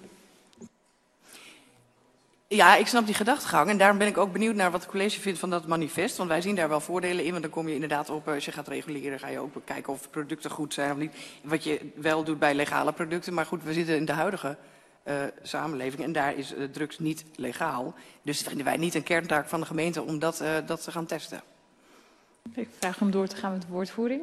Ja, ik snap die gedachtegang en daarom ben ik ook benieuwd naar wat het college vindt van dat manifest. Want wij zien daar wel voordelen in, want dan kom je inderdaad op, als je gaat reguleren, ga je ook kijken of producten goed zijn of niet. Wat je wel doet bij legale producten, maar goed, we zitten in de huidige uh, samenleving en daar is uh, drugs niet legaal. Dus vinden wij niet een kerntaak van de gemeente om dat, uh, dat te gaan testen. Ik vraag om door te gaan met de woordvoering.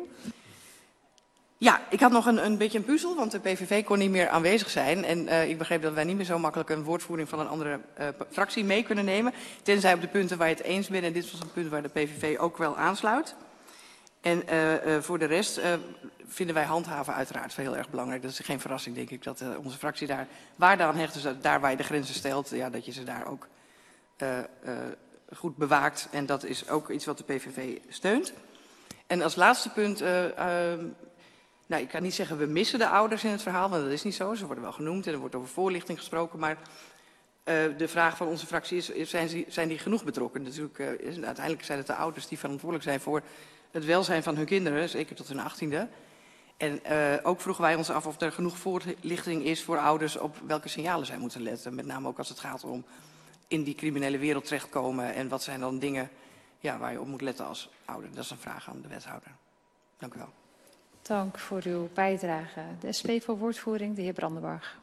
Ja, ik had nog een, een beetje een puzzel, want de P V V kon niet meer aanwezig zijn. En uh, ik begreep dat wij niet meer zo makkelijk een woordvoering van een andere uh, fractie mee kunnen nemen. Tenzij op de punten waar je het eens bent. En dit was een punt waar de P V V ook wel aansluit. En uh, uh, voor de rest uh, vinden wij handhaven uiteraard heel erg belangrijk. Dat is geen verrassing, denk ik, dat uh, onze fractie daar waarde aan hecht. Dus dat daar waar je de grenzen stelt, ja, dat je ze daar ook uh, uh, goed bewaakt. En dat is ook iets wat de P V V steunt. En als laatste punt... Uh, uh, Nou, ik kan niet zeggen we missen de ouders in het verhaal, want dat is niet zo. Ze worden wel genoemd en er wordt over voorlichting gesproken. Maar uh, de vraag van onze fractie is, is zijn, ze, zijn die genoeg betrokken? Natuurlijk, uh, is, uiteindelijk zijn het de ouders die verantwoordelijk zijn voor het welzijn van hun kinderen, zeker tot hun achttiende. En uh, ook vroegen wij ons af of er genoeg voorlichting is voor ouders op welke signalen zij moeten letten. Met name ook als het gaat om in die criminele wereld terechtkomen. En wat zijn dan dingen ja, waar je op moet letten als ouder. Dat is een vraag aan de wethouder. Dank u wel. Dank voor uw bijdrage. De S P voor woordvoering, de heer Brandenburg.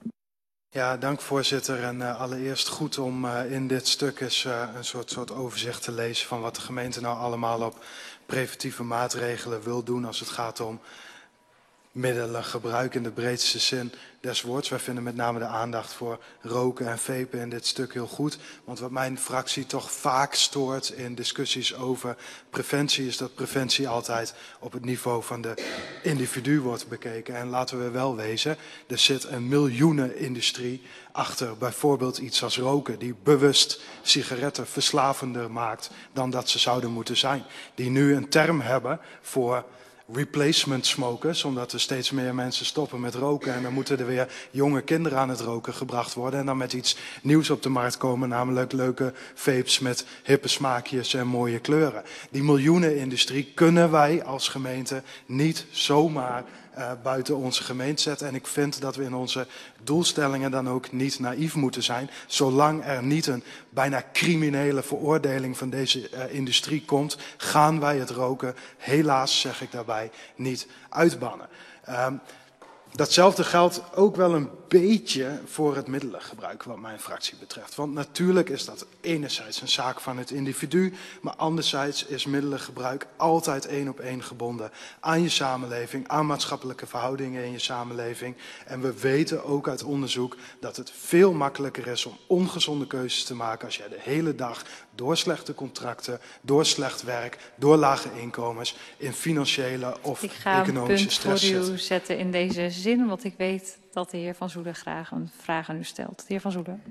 Ja, dank voorzitter. En uh, allereerst goed om uh, in dit stuk eens uh, een soort, soort overzicht te lezen van wat de gemeente nou allemaal op preventieve maatregelen wil doen als het gaat om middelengebruik in de breedste zin des woords. Wij vinden met name de aandacht voor roken en vapen in dit stuk heel goed. Want wat mijn fractie toch vaak stoort in discussies over preventie is dat preventie altijd op het niveau van de individu wordt bekeken. En laten we wel wezen, er zit een miljoenenindustrie achter bijvoorbeeld iets als roken, die bewust sigaretten verslavender maakt dan dat ze zouden moeten zijn. Die nu een term hebben voor replacement smokers, omdat er steeds meer mensen stoppen met roken en dan moeten er weer jonge kinderen aan het roken gebracht worden en dan met iets nieuws op de markt komen, namelijk leuke vapes met hippe smaakjes en mooie kleuren. Die miljoenenindustrie kunnen wij als gemeente niet zomaar uh, buiten onze gemeente zetten en ik vind dat we in onze doelstellingen dan ook niet naïef moeten zijn, zolang er niet een bijna criminele veroordeling van deze uh, industrie komt, gaan wij het roken, helaas zeg ik daarbij, niet uitbannen. Um, Datzelfde geldt ook wel een beetje voor het middelengebruik wat mijn fractie betreft. Want natuurlijk is dat enerzijds een zaak van het individu, maar anderzijds is middelengebruik altijd één op één gebonden aan je samenleving, aan maatschappelijke verhoudingen in je samenleving. En we weten ook uit onderzoek dat het veel makkelijker is om ongezonde keuzes te maken als jij de hele dag door slechte contracten, door slecht werk, door lage inkomens in financiële of Ik ga economische een punt stress voor zit. u zetten in deze zin, want ik weet dat de heer Van Zoelen graag een vraag aan u stelt. De heer Van Zoelen.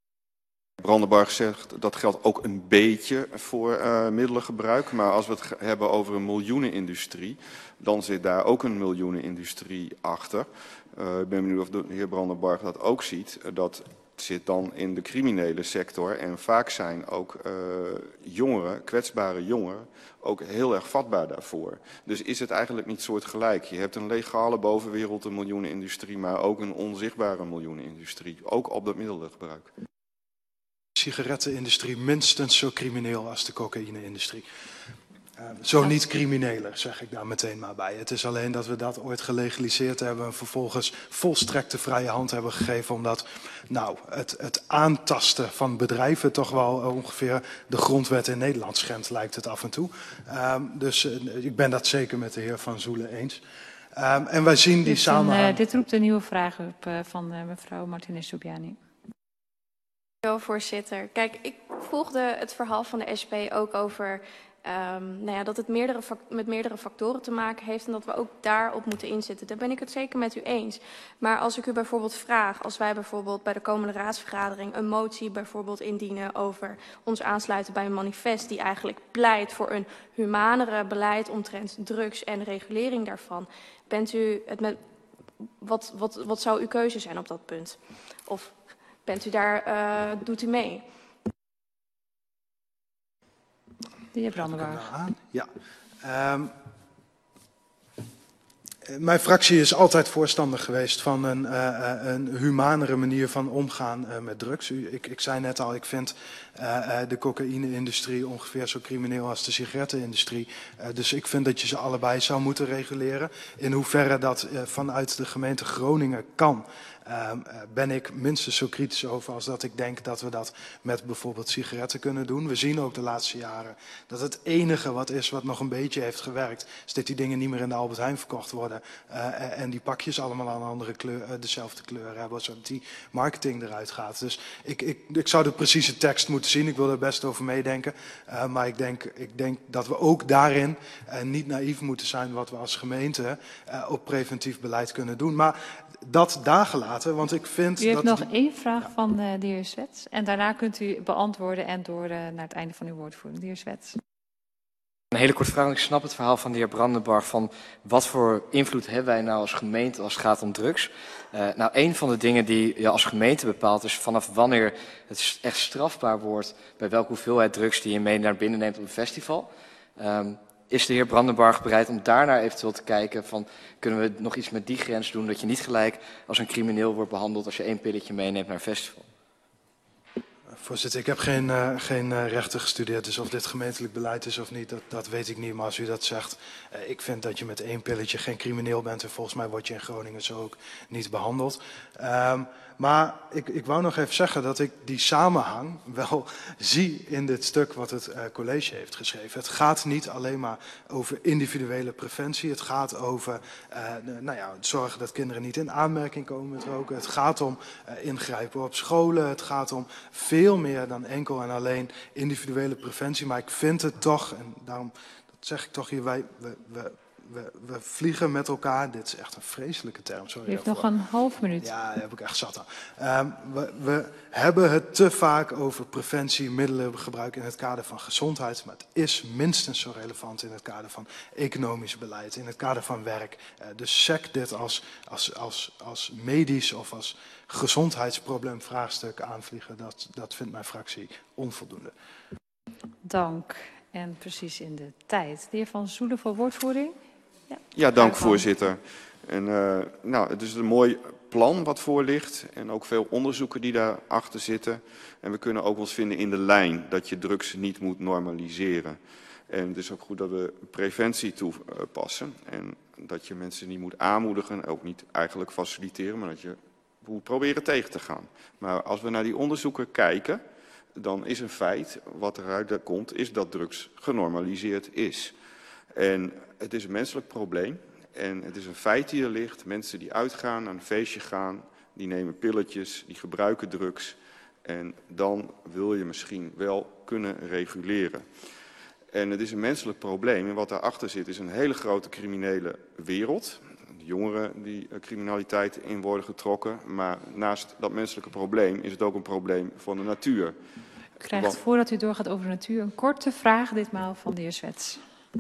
Brandenburg zegt dat geldt ook een beetje voor uh, middelengebruik. Maar als we het hebben over een miljoenenindustrie, dan zit daar ook een miljoenenindustrie achter. Uh, ik ben benieuwd of de heer Brandenburg dat ook ziet. Uh, dat zit dan in de criminele sector. En vaak zijn ook uh, jongeren, kwetsbare jongeren, ook heel erg vatbaar daarvoor. Dus is het eigenlijk niet soortgelijk. Je hebt een legale bovenwereld, een miljoenenindustrie, maar ook een onzichtbare miljoenenindustrie. Ook op dat middelengebruik. Sigarettenindustrie minstens zo crimineel als de cocaïne-industrie. Uh, zo niet crimineler, zeg ik daar meteen maar bij. Het is alleen dat we dat ooit gelegaliseerd hebben en vervolgens volstrekte vrije hand hebben gegeven, omdat nou, het, het aantasten van bedrijven toch wel uh, ongeveer de grondwet in Nederland schendt, lijkt het af en toe. Um, dus uh, ik ben dat zeker met de heer Van Zoelen eens. Um, en wij zien die dit samenhang. Uh, dit roept een nieuwe vraag op uh, van uh, mevrouw Martinez-Sobiani. Voorzitter. Kijk, ik volgde het verhaal van de S P ook over um, nou ja, dat het meerdere, met meerdere factoren te maken heeft en dat we ook daarop moeten inzetten. Daar ben ik het zeker met u eens. Maar als ik u bijvoorbeeld vraag, als wij bijvoorbeeld bij de komende raadsvergadering een motie bijvoorbeeld indienen over ons aansluiten bij een manifest die eigenlijk pleit voor een humanere beleid omtrent drugs en regulering daarvan, bent u het met, wat, wat, wat zou uw keuze zijn op dat punt? Of bent u daar, uh, doet u mee? De heer Brandenburg. Ja. Um, mijn fractie is altijd voorstander geweest van een, uh, een humanere manier van omgaan uh, met drugs. U, ik, ik zei net al, ik vind uh, uh, de cocaïne-industrie ongeveer zo crimineel als de sigarettenindustrie. Uh, dus ik vind dat je ze allebei zou moeten reguleren. In hoeverre dat uh, vanuit de gemeente Groningen kan, Uh, ben ik minstens zo kritisch over als dat ik denk dat we dat met bijvoorbeeld sigaretten kunnen doen. We zien ook de laatste jaren dat het enige wat is wat nog een beetje heeft gewerkt, is dat die dingen niet meer in de Albert Heijn verkocht worden uh, en die pakjes allemaal aan een andere kleur, uh, dezelfde kleur hebben, zodat die marketing eruit gaat. Dus ik, ik, ik zou de precieze tekst moeten zien, ik wil er best over meedenken, uh, maar ik denk, ik denk dat we ook daarin uh, niet naïef moeten zijn wat we als gemeente uh, op preventief beleid kunnen doen. Maar dat daar gelaten, want ik vind u heeft dat... nog één vraag ja. van uh, de heer Swets. En daarna kunt u beantwoorden en door uh, naar het einde van uw woordvoering. De heer Swets. Een hele korte vraag, want ik snap het verhaal van de heer Brandenburg van wat voor invloed hebben wij nou als gemeente als het gaat om drugs. Uh, nou, een van de dingen die je als gemeente bepaalt is vanaf wanneer het echt strafbaar wordt bij welke hoeveelheid drugs die je mee naar binnen neemt op een festival. Um, Is de heer Brandenburg bereid om daarnaar eventueel te kijken van kunnen we nog iets met die grens doen dat je niet gelijk als een crimineel wordt behandeld als je één pilletje meeneemt naar een festival? Voorzitter, ik heb geen, uh, geen uh, rechten gestudeerd, dus of dit gemeentelijk beleid is of niet, dat, dat weet ik niet. Maar als u dat zegt, uh, ik vind dat je met één pilletje geen crimineel bent en volgens mij word je in Groningen zo ook niet behandeld. Um, maar ik, ik wou nog even zeggen dat ik die samenhang wel zie in dit stuk wat het uh, college heeft geschreven. Het gaat niet alleen maar over individuele preventie, het gaat over uh, nou ja, zorgen dat kinderen niet in aanmerking komen met roken. Het gaat om uh, ingrijpen op scholen, het gaat om veel meer dan enkel en alleen individuele preventie. Maar ik vind het toch, en daarom dat zeg ik toch hier, wij, we, we, we, we vliegen met elkaar. Dit is echt een vreselijke term. Sorry U heeft daarvoor. nog een half minuut. Ja, daar heb ik echt zat aan. Um, we, we hebben het te vaak over preventie, middelengebruik in het kader van gezondheid. Maar het is minstens zo relevant in het kader van economisch beleid, in het kader van werk. Uh, dus S E C dit als, als, als, als medisch of als gezondheidsprobleem vraagstuk aanvliegen, dat, dat vindt mijn fractie onvoldoende. Dank. En precies in de tijd. De heer Van Zoelen voor woordvoering. Ja, ja dank voorzitter. En, uh, nou, het is een mooi plan wat voor ligt en ook veel onderzoeken die daarachter zitten. En we kunnen ook wel eens vinden in de lijn dat je drugs niet moet normaliseren. En het is ook goed dat we preventie toepassen en dat je mensen niet moet aanmoedigen, ook niet eigenlijk faciliteren, maar dat je moet proberen tegen te gaan. Maar als we naar die onderzoeken kijken, dan is een feit, wat eruit komt, is dat drugs genormaliseerd is. En het is een menselijk probleem en het is een feit die er ligt. Mensen die uitgaan, naar een feestje gaan, die nemen pilletjes, die gebruiken drugs. En dan wil je misschien wel kunnen reguleren. En het is een menselijk probleem en wat daarachter zit is een hele grote criminele wereld. Jongeren die criminaliteit in worden getrokken. Maar naast dat menselijke probleem is het ook een probleem van de natuur. U krijgt, Want... voordat u doorgaat over de natuur, een korte vraag ditmaal van de heer Swets.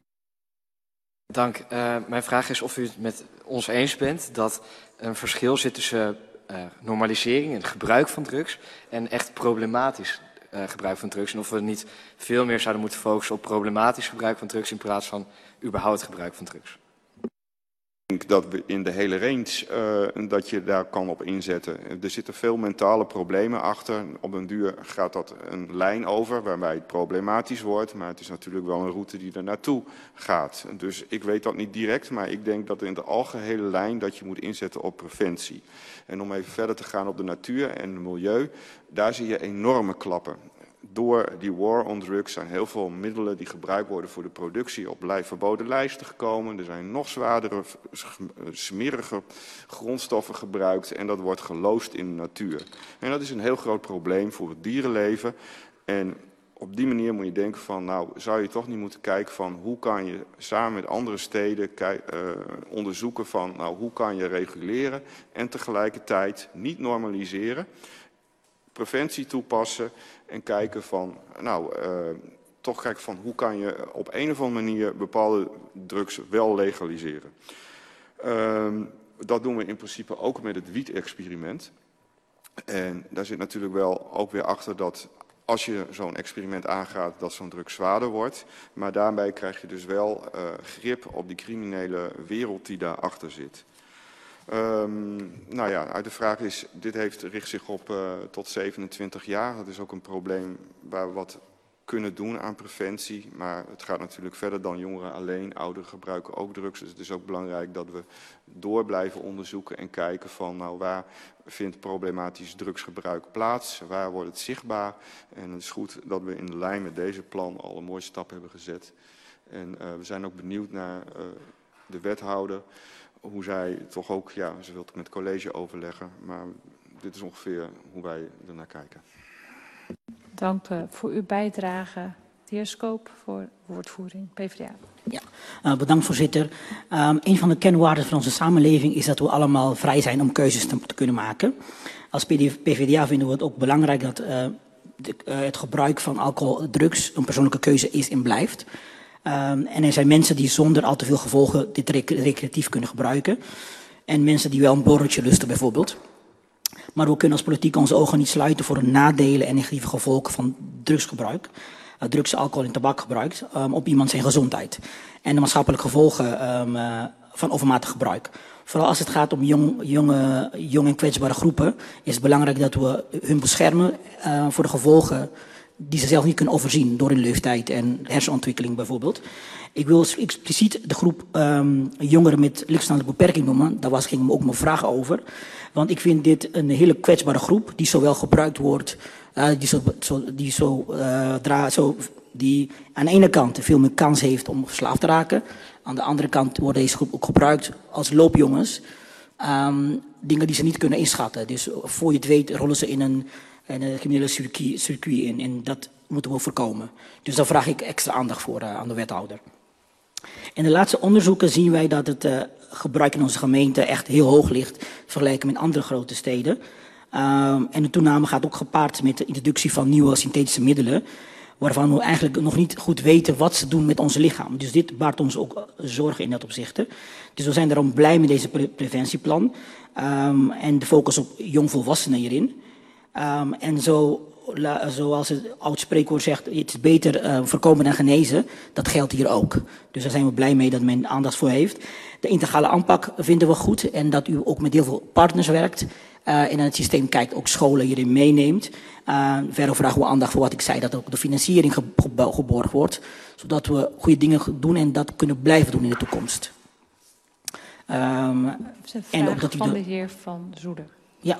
Dank. Uh, mijn vraag is of u het met ons eens bent dat een verschil zit tussen uh, normalisering en het gebruik van drugs en echt problematisch uh, gebruik van drugs. En of we niet veel meer zouden moeten focussen op problematisch gebruik van drugs in plaats van überhaupt gebruik van drugs. Ik denk dat we in de hele range uh, dat je daar kan op inzetten. Er zitten veel mentale problemen achter. Op een duur gaat dat een lijn over waarbij het problematisch wordt. Maar het is natuurlijk wel een route die er naartoe gaat. Dus ik weet dat niet direct, maar ik denk dat in de algehele lijn dat je moet inzetten op preventie. En om even verder te gaan op de natuur en het milieu, daar zie je enorme klappen. Door die war on drugs zijn heel veel middelen die gebruikt worden voor de productie op verboden lijsten gekomen. Er zijn nog zwaardere, smerige grondstoffen gebruikt en dat wordt geloosd in de natuur. En dat is een heel groot probleem voor het dierenleven. En op die manier moet je denken van, nou zou je toch niet moeten kijken van hoe kan je samen met andere steden uh, onderzoeken van, nou hoe kan je reguleren en tegelijkertijd niet normaliseren. Preventie toepassen en kijken van, nou, uh, toch kijken van hoe kan je op een of andere manier bepaalde drugs wel legaliseren. Uh, dat doen we in principe ook met het wiet-experiment. En daar zit natuurlijk wel ook weer achter dat als je zo'n experiment aangaat, dat zo'n drug zwaarder wordt. Maar daarbij krijg je dus wel uh, grip op die criminele wereld die daarachter zit. Um, nou ja, uit de vraag is, dit heeft, richt zich op uh, tot zevenentwintig jaar. Dat is ook een probleem waar we wat kunnen doen aan preventie. Maar het gaat natuurlijk verder dan jongeren alleen. Ouderen gebruiken ook drugs. Dus het is ook belangrijk dat we door blijven onderzoeken en kijken van, nou, waar vindt problematisch drugsgebruik plaats? Waar wordt het zichtbaar? En het is goed dat we in de lijn met deze plan al een mooie stap hebben gezet. En uh, we zijn ook benieuwd naar uh, de wethouder. Hoe zij toch ook, ja, ze wil het met het college overleggen, maar dit is ongeveer hoe wij ernaar kijken. Dank uh, voor uw bijdrage. De heer Skoop voor woordvoering, P v d A. Ja, uh, bedankt voorzitter. Um, een van de kenwaarden van onze samenleving is dat we allemaal vrij zijn om keuzes te, te kunnen maken. Als P v d A vinden we het ook belangrijk dat uh, de, uh, het gebruik van alcohol, drugs een persoonlijke keuze is en blijft. Um, en er zijn mensen die zonder al te veel gevolgen dit rec recreatief kunnen gebruiken. En mensen die wel een borreltje lusten bijvoorbeeld. Maar we kunnen als politiek onze ogen niet sluiten voor de nadelen en negatieve gevolgen van drugsgebruik. Uh, drugs, alcohol en tabakgebruik um, op iemand zijn gezondheid. En de maatschappelijke gevolgen um, uh, van overmatig gebruik. Vooral als het gaat om jong, jonge, jong en kwetsbare groepen is het belangrijk dat we hun beschermen uh, voor de gevolgen die ze zelf niet kunnen overzien door hun leeftijd en hersenontwikkeling bijvoorbeeld. Ik wil expliciet de groep um, jongeren met lichtverstandelijke beperking noemen. Daar was, ging ook mijn vraag over. Want ik vind dit een hele kwetsbare groep die zowel gebruikt wordt, uh, die, zo, zo, die, zo, uh, dra zo, die aan de ene kant veel meer kans heeft om verslaafd te raken. Aan de andere kant wordt deze groep ook gebruikt als loopjongens. Um, dingen die ze niet kunnen inschatten. Dus voor je het weet rollen ze in een en een criminele circuit, circuit in. En dat moeten we voorkomen. Dus daar vraag ik extra aandacht voor uh, aan de wethouder. In de laatste onderzoeken zien wij dat het uh, gebruik in onze gemeente echt heel hoog ligt. Vergeleken met andere grote steden. Um, en de toename gaat ook gepaard met de introductie van nieuwe synthetische middelen. Waarvan we eigenlijk nog niet goed weten wat ze doen met ons lichaam. Dus dit baart ons ook zorgen in dat opzichte. Dus we zijn daarom blij met deze pre preventieplan. Um, en de focus op jongvolwassenen hierin. Um, en zo, la, zoals het oud spreekwoord zegt, het is beter uh, voorkomen dan genezen. Dat geldt hier ook. Dus daar zijn we blij mee dat men aandacht voor heeft. De integrale aanpak vinden we goed. En dat u ook met heel veel partners werkt. Uh, en in het systeem kijkt, ook scholen hierin meeneemt. Uh, verder vragen we aandacht voor wat ik zei, dat ook de financiering ge ge geborgd wordt. Zodat we goede dingen doen en dat kunnen blijven doen in de toekomst. Um, en ook dat u van de heer Van Zoeder. Ja.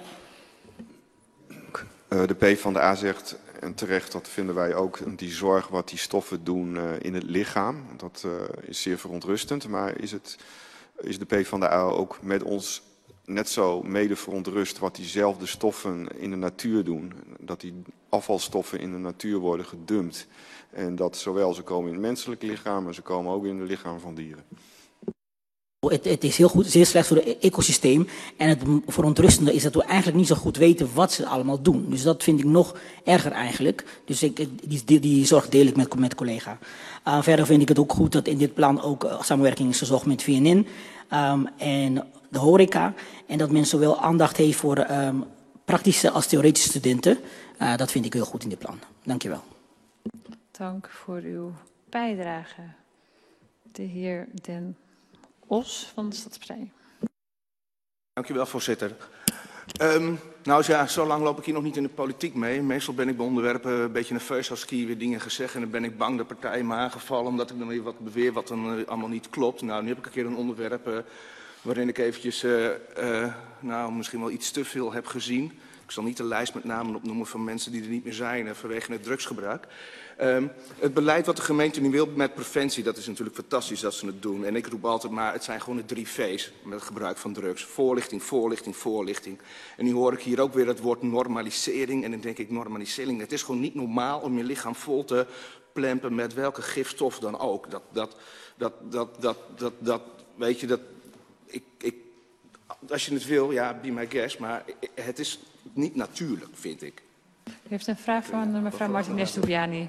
Uh, de P van de A zegt, en terecht, dat vinden wij ook, die zorg wat die stoffen doen uh, in het lichaam. Dat uh, is zeer verontrustend, maar is, het, is de P van de A ook met ons net zo mede verontrust wat diezelfde stoffen in de natuur doen? Dat die afvalstoffen in de natuur worden gedumpt. En dat zowel ze komen in het menselijk lichaam, maar ze komen ook in het lichaam van dieren. Het, het is heel goed, zeer slecht voor het ecosysteem. En het verontrustende is dat we eigenlijk niet zo goed weten wat ze allemaal doen. Dus dat vind ik nog erger eigenlijk. Dus ik, die, die, die zorg deel ik met, met collega. Uh, verder vind ik het ook goed dat in dit plan ook uh, samenwerking is gezocht met V N N um, en de horeca. En dat men zowel aandacht heeft voor um, praktische als theoretische studenten. Uh, dat vind ik heel goed in dit plan. Dank je wel. Dank voor uw bijdrage. De heer Den Os van de Stadspartij. Dank u wel, voorzitter. Um, nou ja, zo lang loop ik hier nog niet in de politiek mee. Meestal ben ik bij onderwerpen een beetje nerveus als ik hier weer dingen gezegd. En dan ben ik bang de partij me aangevallen omdat ik dan weer wat beweer wat dan uh, allemaal niet klopt. Nou, nu heb ik een keer een onderwerp uh, waarin ik eventjes, uh, uh, nou, misschien wel iets te veel heb gezien. Ik zal niet de lijst met namen opnoemen van mensen die er niet meer zijn uh, vanwege het drugsgebruik. Um, het beleid wat de gemeente nu wil met preventie, dat is natuurlijk fantastisch dat ze het doen. En ik roep altijd maar, het zijn gewoon de drie V's met het gebruik van drugs. Voorlichting, voorlichting, voorlichting. En nu hoor ik hier ook weer het woord normalisering. En dan denk ik, normalisering, het is gewoon niet normaal om je lichaam vol te plempen met welke gifstof dan ook. Dat, dat, dat, dat, dat, dat, dat weet je, dat, ik, ik, als je het wil, ja, be my guest, maar het is niet natuurlijk, vind ik. U heeft een vraag van mevrouw Martinez Dubiani.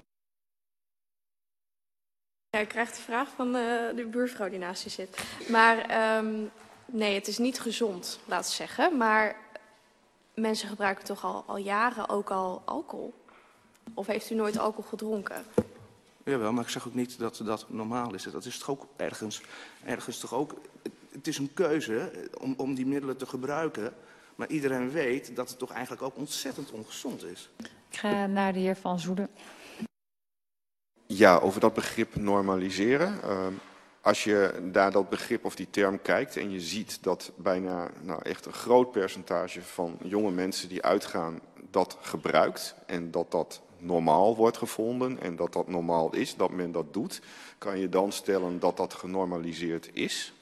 Ja, ik krijg de vraag van uh, de buurvrouw die naast je zit. Maar um, nee, het is niet gezond, laat ik zeggen. Maar mensen gebruiken toch al, al jaren ook al alcohol? Of heeft u nooit alcohol gedronken? Jawel, maar ik zeg ook niet dat dat normaal is. Dat is toch ook ergens, ergens toch ook... Het is een keuze om, om die middelen te gebruiken. Maar iedereen weet dat het toch eigenlijk ook ontzettend ongezond is. Ik ga naar de heer Van Zoelen. Ja, over dat begrip normaliseren. Uh, als je naar dat begrip of die term kijkt en je ziet dat bijna nou, echt een groot percentage van jonge mensen die uitgaan dat gebruikt en dat dat normaal wordt gevonden en dat dat normaal is, dat men dat doet, kan je dan stellen dat dat genormaliseerd is?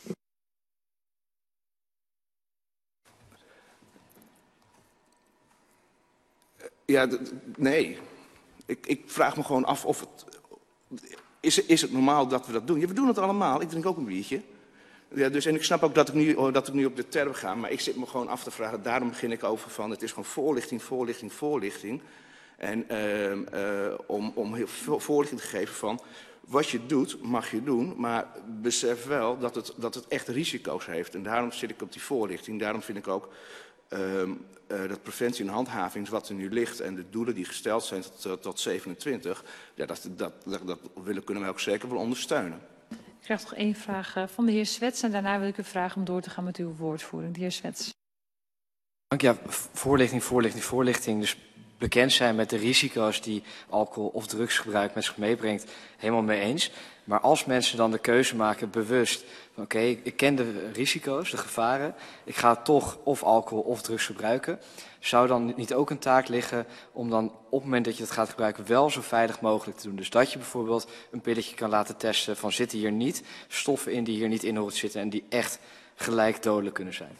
Ja, nee. Ik, ik vraag me gewoon af of het... Is, is het normaal dat we dat doen? Ja, we doen het allemaal. Ik drink ook een biertje. Ja, dus, en ik snap ook dat ik, nu, dat ik nu op de term ga, maar ik zit me gewoon af te vragen. Daarom begin ik over van, het is gewoon voorlichting, voorlichting, voorlichting. En uh, uh, om, om heel veel voorlichting te geven van, wat je doet, mag je doen. Maar besef wel dat het, dat het echt risico's heeft. En daarom zit ik op die voorlichting. Daarom vind ik ook... Uh, uh, dat preventie en handhaving, wat er nu ligt en de doelen die gesteld zijn tot, tot zevenentwintig, ja, dat, dat, dat, dat willen, kunnen wij ook zeker wel ondersteunen. Ik krijg nog één vraag van de heer Swets en daarna wil ik u vragen om door te gaan met uw woordvoering. De heer Swets. Dank ja, voorlichting, voorlichting, voorlichting. Dus bekend zijn met de risico's die alcohol of drugsgebruik met zich meebrengt, helemaal mee eens. Maar als mensen dan de keuze maken, bewust, oké, okay, ik ken de risico's, de gevaren, ik ga toch of alcohol of drugs gebruiken, zou dan niet ook een taak liggen om dan op het moment dat je het gaat gebruiken wel zo veilig mogelijk te doen? Dus dat je bijvoorbeeld een pilletje kan laten testen van zitten hier niet stoffen in die hier niet in horen te zitten en die echt gelijk dodelijk kunnen zijn.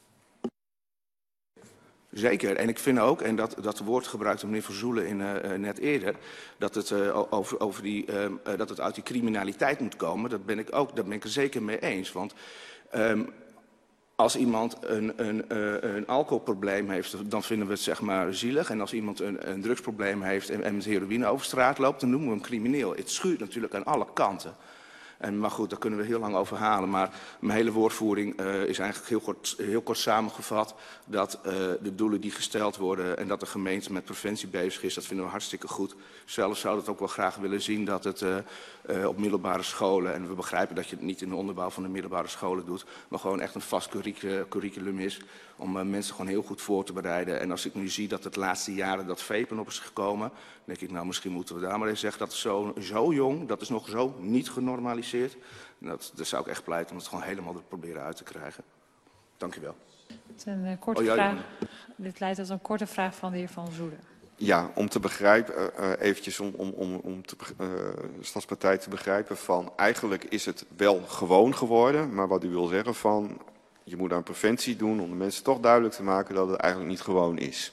Zeker. En ik vind ook, en dat, dat woord gebruikte meneer Van Zoelen in, uh, net eerder, dat het, uh, over, over die, uh, uh, dat het uit die criminaliteit moet komen. Dat ben ik ook, daar ben ik er zeker mee eens. Want um, als iemand een, een, uh, een alcoholprobleem heeft, dan vinden we het zeg maar zielig. En als iemand een, een drugsprobleem heeft en, en met heroïne over straat loopt, dan noemen we hem crimineel. Het schuurt natuurlijk aan alle kanten. En, maar goed, daar kunnen we heel lang over halen. Maar mijn hele woordvoering uh, is eigenlijk heel kort, heel kort samengevat dat uh, de doelen die gesteld worden en dat de gemeente met preventie bezig is, dat vinden we hartstikke goed. Zelf zouden we het ook wel graag willen zien dat het uh, uh, op middelbare scholen, en we begrijpen dat je het niet in de onderbouw van de middelbare scholen doet, maar gewoon echt een vast curriculum is om uh, mensen gewoon heel goed voor te bereiden. En als ik nu zie dat het laatste jaren dat vapen op is gekomen, dan denk ik, nou misschien moeten we daar maar eens zeggen dat het zo, zo jong, dat is nog zo niet genormaliseerd. Dat, dat zou ik echt pleiten om het gewoon helemaal te proberen uit te krijgen. Dank u wel. Een uh, korte oh, ja, vraag. Ja. Dit leidt tot een korte vraag van de heer Van Zoelen. Ja, om te begrijpen, uh, eventjes om, om, om, om de uh, Stadspartij te begrijpen van eigenlijk is het wel gewoon geworden, maar wat u wil zeggen van je moet aan preventie doen om de mensen toch duidelijk te maken dat het eigenlijk niet gewoon is.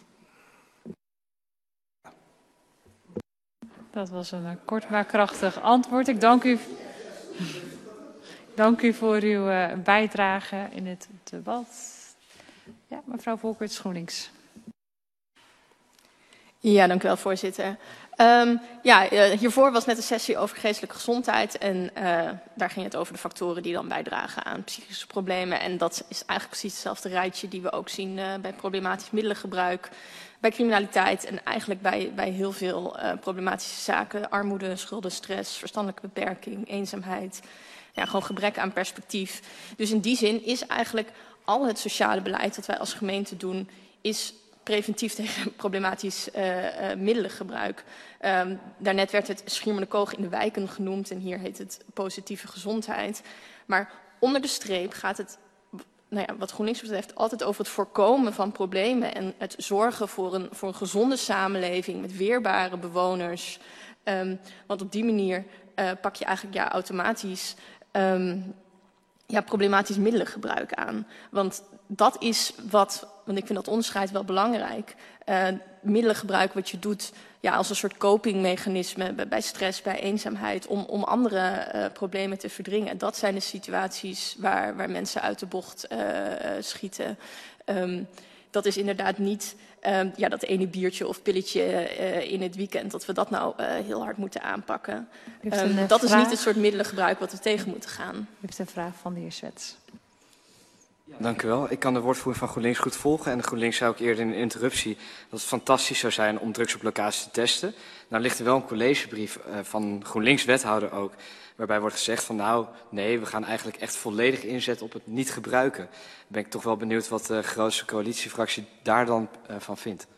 Dat was een uh, kort maar krachtig antwoord. Ik dank u, dank u voor uw uh, bijdrage in het debat. Ja, mevrouw Volkert, GroenLinks. Ja, dank u wel, voorzitter. Um, ja, uh, hiervoor was net een sessie over geestelijke gezondheid en uh, daar ging het over de factoren die dan bijdragen aan psychische problemen. En dat is eigenlijk precies hetzelfde rijtje die we ook zien uh, bij problematisch middelengebruik, bij criminaliteit en eigenlijk bij, bij heel veel uh, problematische zaken. Armoede, schulden, stress, verstandelijke beperking, eenzaamheid, ja, gewoon gebrek aan perspectief. Dus in die zin is eigenlijk al het sociale beleid dat wij als gemeente doen, is preventief tegen problematisch uh, uh, middelengebruik. Um, daarnet werd het Schiermonnikoog in de wijken genoemd en hier heet het positieve gezondheid. Maar onder de streep gaat het, nou ja, wat GroenLinks betreft, altijd over het voorkomen van problemen en het zorgen voor een, voor een gezonde samenleving met weerbare bewoners. Um, want op die manier uh, pak je eigenlijk ja, automatisch um, ja, problematisch middelengebruik aan. Want dat is wat, want ik vind dat onderscheid wel belangrijk. Uh, middelengebruik wat je doet ja, als een soort copingmechanisme bij stress, bij eenzaamheid, om, om andere uh, problemen te verdringen. Dat zijn de situaties waar, waar mensen uit de bocht uh, schieten. Um, dat is inderdaad niet um, ja, dat ene biertje of pilletje uh, in het weekend, dat we dat nou uh, heel hard moeten aanpakken. Um, dat vraag. Is niet het soort middelengebruik wat we tegen moeten gaan. U heeft een vraag van de heer Swets. Dank u wel. Ik kan de woordvoering van GroenLinks goed volgen. En de GroenLinks zei ook eerder in de interruptie dat het fantastisch zou zijn om drugs op locatie te testen. Nou ligt er wel een collegebrief uh, van GroenLinks-wethouder ook, waarbij wordt gezegd van nou, nee, we gaan eigenlijk echt volledig inzetten op het niet gebruiken. Dan ben ik toch wel benieuwd wat de grootste coalitiefractie daar dan uh, van vindt.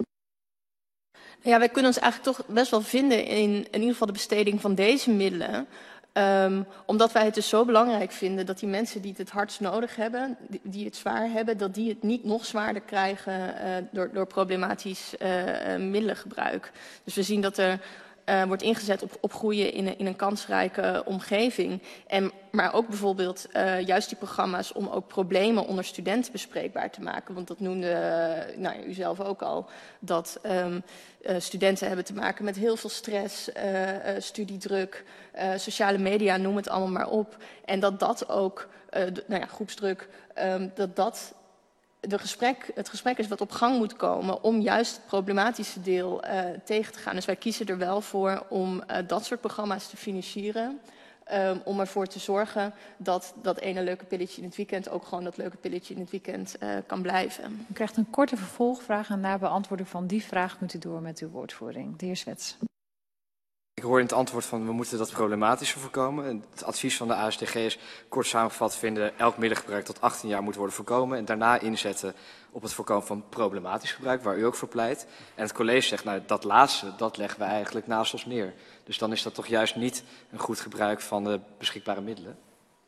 Ja, wij kunnen ons eigenlijk toch best wel vinden in, in ieder geval de besteding van deze middelen. Um, omdat wij het dus zo belangrijk vinden dat die mensen die het het hardst nodig hebben, die, die het zwaar hebben, dat die het niet nog zwaarder krijgen uh, door, door problematisch uh, uh, middelengebruik. Dus we zien dat er uh, wordt ingezet op opgroeien in een, in een kansrijke omgeving. En, maar ook bijvoorbeeld uh, juist die programma's om ook problemen onder studenten bespreekbaar te maken. Want dat noemde uh, nou, u zelf ook al, dat um, uh, studenten hebben te maken met heel veel stress, uh, uh, studiedruk, uh, sociale media, noem het allemaal maar op. En dat dat ook, uh, de, nou ja, groepsdruk, um, dat dat de gesprek, het gesprek is wat op gang moet komen om juist het problematische deel uh, tegen te gaan. Dus wij kiezen er wel voor om uh, dat soort programma's te financieren. Um, om ervoor te zorgen dat dat ene leuke pilletje in het weekend ook gewoon dat leuke pilletje in het weekend uh, kan blijven. U krijgt een korte vervolgvraag en na beantwoording van die vraag kunt u door met uw woordvoering. De heer Swets. Ik hoor in het antwoord van we moeten dat problematische voorkomen. Het advies van de A S D G is kort samengevat vinden elk middelengebruik tot achttien jaar moet worden voorkomen. En daarna inzetten op het voorkomen van problematisch gebruik, waar u ook voor pleit. En het college zegt, nou dat laatste, dat leggen we eigenlijk naast ons neer. Dus dan is dat toch juist niet een goed gebruik van de beschikbare middelen.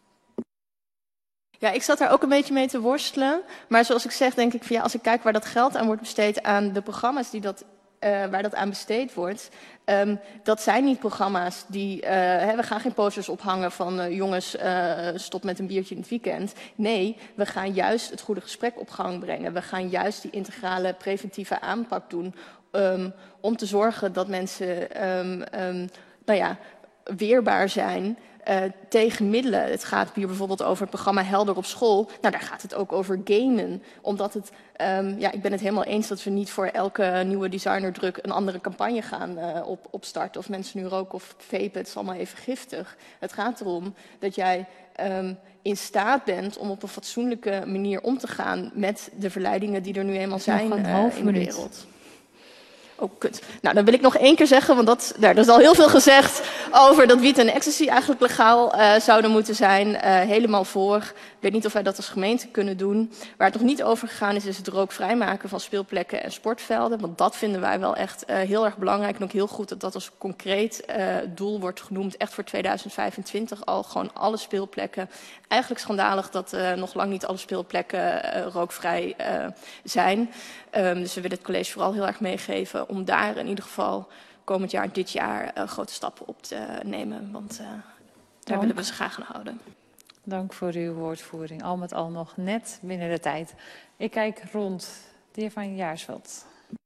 Ja, ik zat daar ook een beetje mee te worstelen. Maar zoals ik zeg, denk ik van ja, als ik kijk waar dat geld aan wordt besteed aan de programma's die dat Uh, waar dat aan besteed wordt, um, dat zijn niet programma's die, uh, hè, we gaan geen posters ophangen van uh, jongens, uh, stop met een biertje in het weekend. Nee, we gaan juist het goede gesprek op gang brengen. We gaan juist die integrale preventieve aanpak doen um, om te zorgen dat mensen um, um, nou ja, weerbaar zijn Uh, tegen middelen. Het gaat hier bijvoorbeeld over het programma Helder op school. Nou, daar gaat het ook over gamen. Omdat het, um, ja, ik ben het helemaal eens dat we niet voor elke nieuwe designerdruk een andere campagne gaan uh, op, opstarten. Of mensen nu roken of vapen, het is allemaal even giftig. Het gaat erom dat jij um, in staat bent om op een fatsoenlijke manier om te gaan met de verleidingen die er nu eenmaal zijn uh, in de wereld. Oh, kut. Nou, dan wil ik nog één keer zeggen, want dat, nou, er is al heel veel gezegd over dat wiet en ecstasy eigenlijk legaal uh, zouden moeten zijn. Uh, helemaal voor. Ik weet niet of wij dat als gemeente kunnen doen. Waar het nog niet over gegaan is, is het rookvrij maken van speelplekken en sportvelden. Want dat vinden wij wel echt uh, heel erg belangrijk. En ook heel goed dat dat als concreet uh, doel wordt genoemd. Echt voor tweeduizend vijfentwintig al gewoon alle speelplekken. Eigenlijk schandalig dat uh, nog lang niet alle speelplekken uh, rookvrij uh, zijn. Um, dus we willen het college vooral heel erg meegeven om daar in ieder geval komend jaar, dit jaar, uh, grote stappen op te uh, nemen. Want uh, daar Dank. willen we ze graag aan houden. Dank voor uw woordvoering. Al met al nog net binnen de tijd. Ik kijk rond. De heer Van Jaarsveld.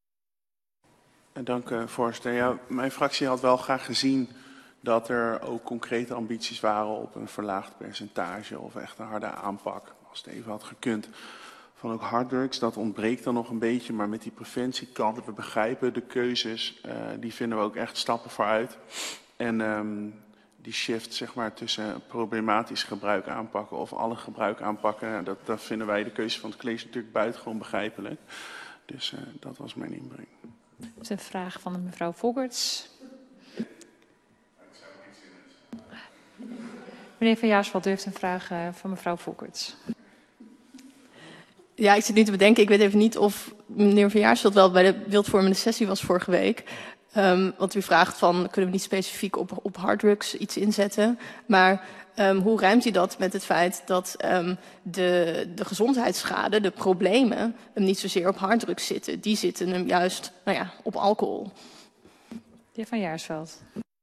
Dank u, voorzitter. Ja, mijn fractie had wel graag gezien dat er ook concrete ambities waren op een verlaagd percentage of echt een harde aanpak, als het even had gekund, van ook harddrugs, dat ontbreekt dan nog een beetje. Maar met die preventiekant, we begrijpen de keuzes, uh, die vinden we ook echt stappen vooruit. En um, die shift zeg maar, tussen problematisch gebruik aanpakken of alle gebruik aanpakken, dat, dat vinden wij de keuze van het college natuurlijk buitengewoon begrijpelijk. Dus uh, dat was mijn inbreng. Dat is een vraag van mevrouw Volkerts. Meneer Van Jaarsveld, u heeft een vraag uh, van mevrouw Volkerts. Ja, ik zit nu te bedenken. Ik weet even niet of meneer Van Jaarsveld wel bij de wildvormende sessie was vorige week. Um, want u vraagt van, kunnen we niet specifiek op, op harddrugs iets inzetten? Maar um, hoe ruimt u dat met het feit dat um, de, de gezondheidsschade, de problemen, hem niet zozeer op harddrugs zitten? Die zitten hem juist, nou ja, op alcohol. De heer Van Jaarsveld.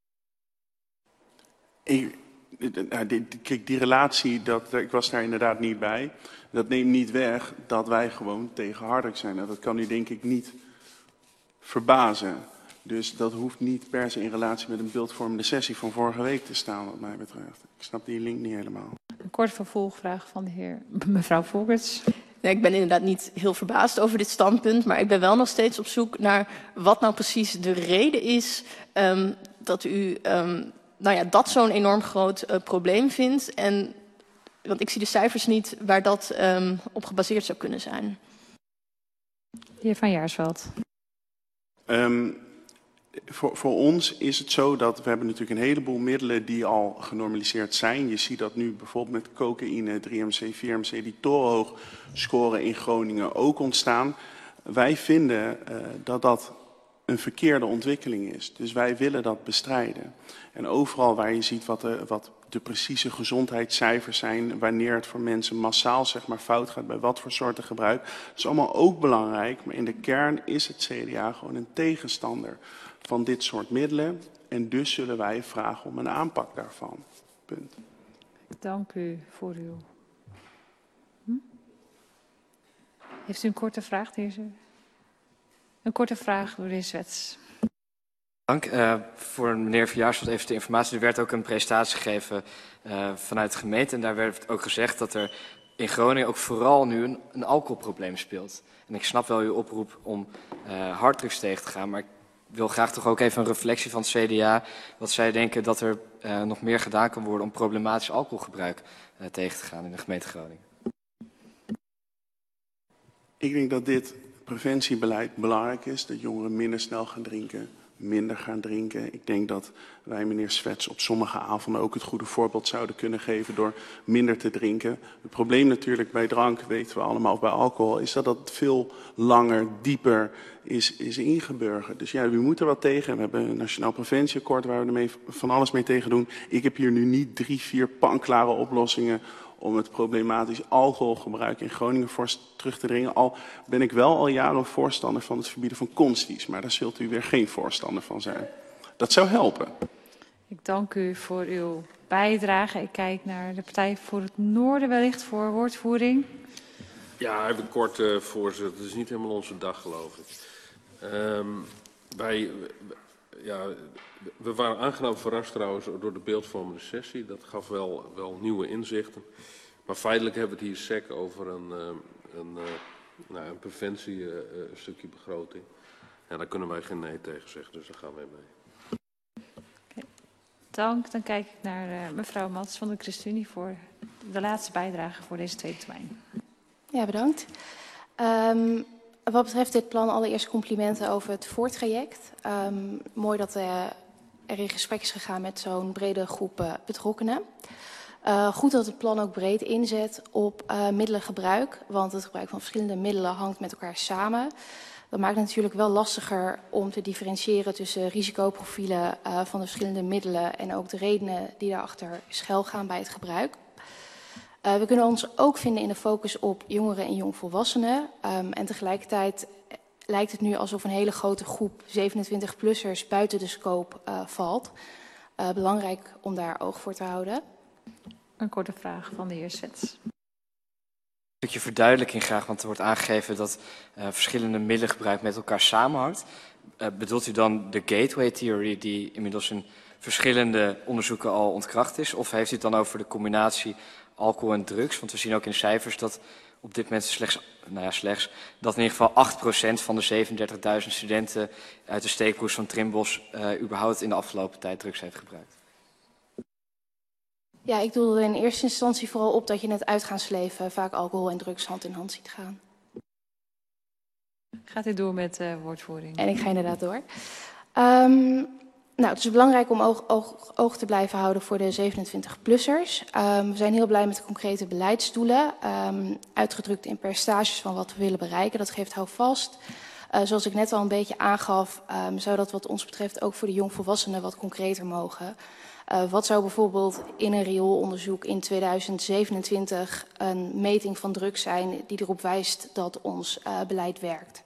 Ik, kijk, die relatie, dat, ik was daar inderdaad niet bij. Dat neemt niet weg dat wij gewoon tegen harddrugs zijn. Dat kan u denk ik niet verbazen. Dus dat hoeft niet per se in relatie met een beeldvormende sessie van vorige week te staan, wat mij betreft. Ik snap die link niet helemaal. Een korte vervolgvraag van de heer mevrouw Volkerts. Nee, ik ben inderdaad niet heel verbaasd over dit standpunt, maar ik ben wel nog steeds op zoek naar wat nou precies de reden is um, dat u um, nou ja, dat zo'n enorm groot uh, probleem vindt. En, want ik zie de cijfers niet waar dat um, op gebaseerd zou kunnen zijn. De heer Van Jaarsveld. Um, Voor, voor ons is het zo dat we hebben natuurlijk een heleboel middelen die al genormaliseerd zijn. Je ziet dat nu bijvoorbeeld met cocaïne, drie M C, vier M C, die torenhoog scoren in Groningen ook ontstaan. Wij vinden uh, dat dat een verkeerde ontwikkeling is. Dus wij willen dat bestrijden. En overal waar je ziet wat de, wat de precieze gezondheidscijfers zijn, wanneer het voor mensen massaal zeg maar, fout gaat bij wat voor soorten gebruik, dat is allemaal ook belangrijk. Maar in de kern is het C D A gewoon een tegenstander van dit soort middelen. En dus zullen wij vragen om een aanpak daarvan. Punt. Dank u voor uw... Hm? Heeft u een korte vraag, de heer? Een korte vraag door de heer Swets. Dank. Uh, voor meneer Van Jaarsveld even de informatie. Er werd ook een presentatie gegeven uh, vanuit de gemeente. En daar werd ook gezegd dat er in Groningen ook vooral nu een, een alcoholprobleem speelt. En ik snap wel uw oproep om uh, harddrugs tegen te gaan. Maar ik wil graag toch ook even een reflectie van het C D A. Wat zij denken dat er uh, nog meer gedaan kan worden om problematisch alcoholgebruik uh, tegen te gaan in de gemeente Groningen. Ik denk dat dit preventiebeleid belangrijk is. Dat jongeren minder snel gaan drinken, minder gaan drinken. Ik denk dat wij meneer Swets op sommige avonden ook het goede voorbeeld zouden kunnen geven door minder te drinken. Het probleem natuurlijk bij drank, weten we allemaal, of bij alcohol, is dat dat veel langer, dieper is, is ingeburgerd. Dus ja, we moeten er wat tegen. We hebben een nationaal preventieakkoord waar we ermee van alles mee tegen doen. Ik heb hier nu niet drie, vier panklare oplossingen om het problematisch alcoholgebruik in Groningen fors terug te dringen. Al ben ik wel al jaren voorstander van het verbieden van consties, maar daar zult u weer geen voorstander van zijn. Dat zou helpen. Ik dank u voor uw bijdrage. Ik kijk naar de Partij voor het Noorden wellicht voor woordvoering. Ja, even kort, uh, voorzitter. Het is niet helemaal onze dag, geloof ik. Um, wij, ja, we waren aangenaam verrast trouwens door de beeldvormende sessie. Dat gaf wel, wel nieuwe inzichten. Maar feitelijk hebben we het hier sec over een, een, een, nou, een preventiestukje uh, begroting. En daar kunnen wij geen nee tegen zeggen, dus daar gaan wij mee. Okay. Dank. Dan kijk ik naar uh, mevrouw Mats van de ChristenUnie voor de laatste bijdrage voor deze tweede termijn. Ja, bedankt. Um, wat betreft dit plan allereerst complimenten over het voortraject. Um, mooi dat uh, er in gesprek is gegaan met zo'n brede groep uh, betrokkenen. Uh, goed dat het plan ook breed inzet op uh, middelengebruik, want het gebruik van verschillende middelen hangt met elkaar samen. Dat maakt het natuurlijk wel lastiger om te differentiëren tussen risicoprofielen uh, van de verschillende middelen en ook de redenen die daarachter schuilgaan bij het gebruik. Uh, we kunnen ons ook vinden in de focus op jongeren en jongvolwassenen. Um, en tegelijkertijd lijkt het nu alsof een hele grote groep zevenentwintig-plussers buiten de scope uh, valt. Uh, belangrijk om daar oog voor te houden. Een korte vraag van de heer Swets. Een stukje verduidelijking graag, want er wordt aangegeven dat uh, verschillende middelengebruik met elkaar samenhangt. Uh, bedoelt u dan de gateway theorie die inmiddels in verschillende onderzoeken al ontkracht is? Of heeft u het dan over de combinatie alcohol en drugs? Want we zien ook in de cijfers dat op dit moment slechts, nou ja, slechts dat in ieder geval acht procent van de zevenendertigduizend studenten uit de steekproefs van Trimbos uh, überhaupt in de afgelopen tijd drugs heeft gebruikt. Ja, ik doelde in eerste instantie vooral op dat je in het uitgaansleven vaak alcohol en drugs hand in hand ziet gaan. Gaat u door met uh, woordvoering? En ik ga inderdaad door. Um, nou, het is belangrijk om oog, oog, oog te blijven houden voor de zevenentwintig-plussers. Um, we zijn heel blij met de concrete beleidsdoelen, um, uitgedrukt in percentages van wat we willen bereiken. Dat geeft houvast. Uh, zoals ik net al een beetje aangaf, um, zou dat wat ons betreft ook voor de jongvolwassenen wat concreter mogen. Uh, wat zou bijvoorbeeld in een rioolonderzoek in tweeduizend zevenentwintig een meting van drugs zijn die erop wijst dat ons uh, beleid werkt?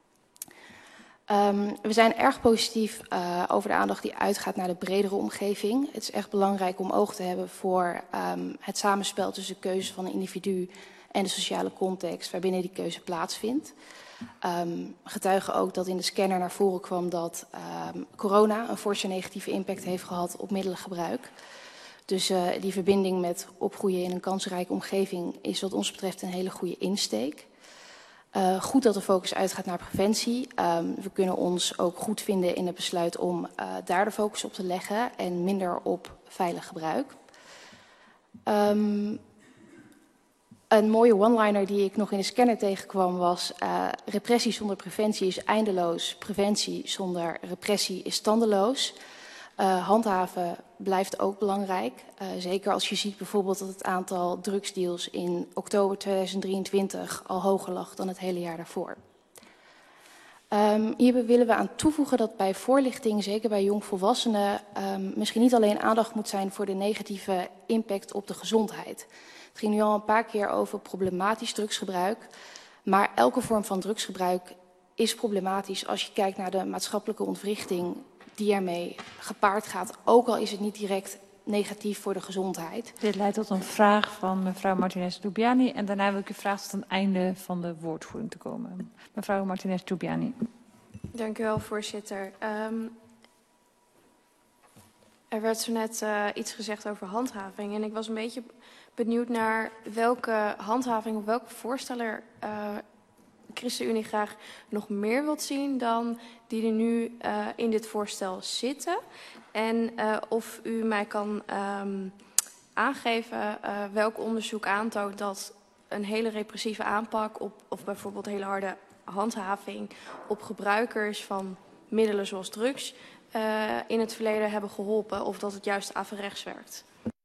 Um, we zijn erg positief uh, over de aandacht die uitgaat naar de bredere omgeving. Het is echt belangrijk om oog te hebben voor um, het samenspel tussen de keuze van een individu en de sociale context waarbinnen die keuze plaatsvindt. Um, getuigen ook dat in de scanner naar voren kwam dat um, corona een forse negatieve impact heeft gehad op middelengebruik. Dus uh, die verbinding met opgroeien in een kansrijke omgeving is wat ons betreft een hele goede insteek. Uh, goed dat de focus uitgaat naar preventie. Um, we kunnen ons ook goed vinden in het besluit om uh, daar de focus op te leggen en minder op veilig gebruik. Um, Een mooie one-liner die ik nog in de scanner tegenkwam was uh, repressie zonder preventie is eindeloos, preventie zonder repressie is tandeloos. Uh, handhaven blijft ook belangrijk, uh, zeker als je ziet bijvoorbeeld dat het aantal drugsdeals in oktober tweeduizend drieëntwintig al hoger lag dan het hele jaar daarvoor. Um, hierbij willen we aan toevoegen dat bij voorlichting, zeker bij jongvolwassenen, um, misschien niet alleen aandacht moet zijn voor de negatieve impact op de gezondheid. Het ging nu al een paar keer over problematisch drugsgebruik. Maar elke vorm van drugsgebruik is problematisch als je kijkt naar de maatschappelijke ontwrichting die ermee gepaard gaat. Ook al is het niet direct negatief voor de gezondheid. Dit leidt tot een vraag van mevrouw Martinez-Lubiani. En daarna wil ik u vragen tot het einde van de woordvoering te komen. Mevrouw Martinez-Lubiani. Dank u wel, voorzitter. Um, er werd zo net uh, iets gezegd over handhaving. En ik was een beetje benieuwd naar welke handhaving of welke voorsteller uh, ChristenUnie graag nog meer wilt zien dan die er nu uh, in dit voorstel zitten. En uh, of u mij kan um, aangeven uh, welk onderzoek aantoont dat een hele repressieve aanpak op, of bijvoorbeeld hele harde handhaving op gebruikers van middelen zoals drugs uh, in het verleden hebben geholpen of dat het juist averechts werkt.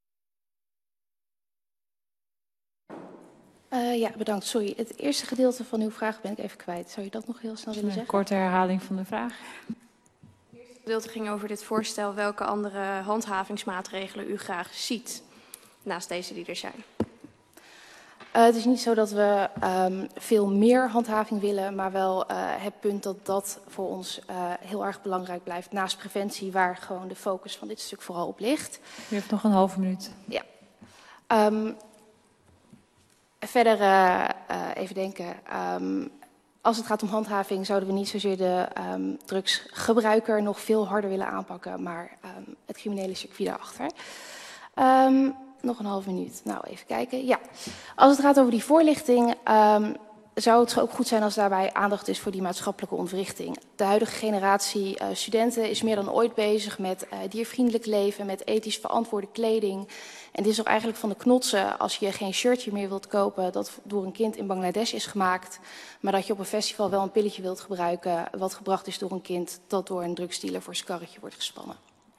Uh, ja, bedankt. Sorry, het eerste gedeelte van uw vraag ben ik even kwijt. Zou je dat nog heel snel willen zeggen? Een korte herhaling van de vraag. Het eerste gedeelte ging over dit voorstel. Welke andere handhavingsmaatregelen u graag ziet naast deze die er zijn? Uh, het is niet zo dat we um, veel meer handhaving willen, maar wel uh, het punt dat dat voor ons uh, heel erg belangrijk blijft. Naast preventie, waar gewoon de focus van dit stuk vooral op ligt. U heeft nog een halve minuut. Ja. Um, Verder, uh, uh, even denken, um, als het gaat om handhaving zouden we niet zozeer de um, drugsgebruiker nog veel harder willen aanpakken, maar um, het criminele circuit daarachter. Um, nog een half minuut, nou even kijken. Ja, als het gaat over die voorlichting, um, zou het ook goed zijn als daarbij aandacht is voor die maatschappelijke ontwrichting. De huidige generatie uh, studenten is meer dan ooit bezig met uh, diervriendelijk leven, met ethisch verantwoorde kleding. En dit is ook eigenlijk van de knotsen als je geen shirtje meer wilt kopen dat door een kind in Bangladesh is gemaakt, maar dat je op een festival wel een pilletje wilt gebruiken wat gebracht is door een kind dat door een drugsdealer voor zijn karretje wordt gespannen.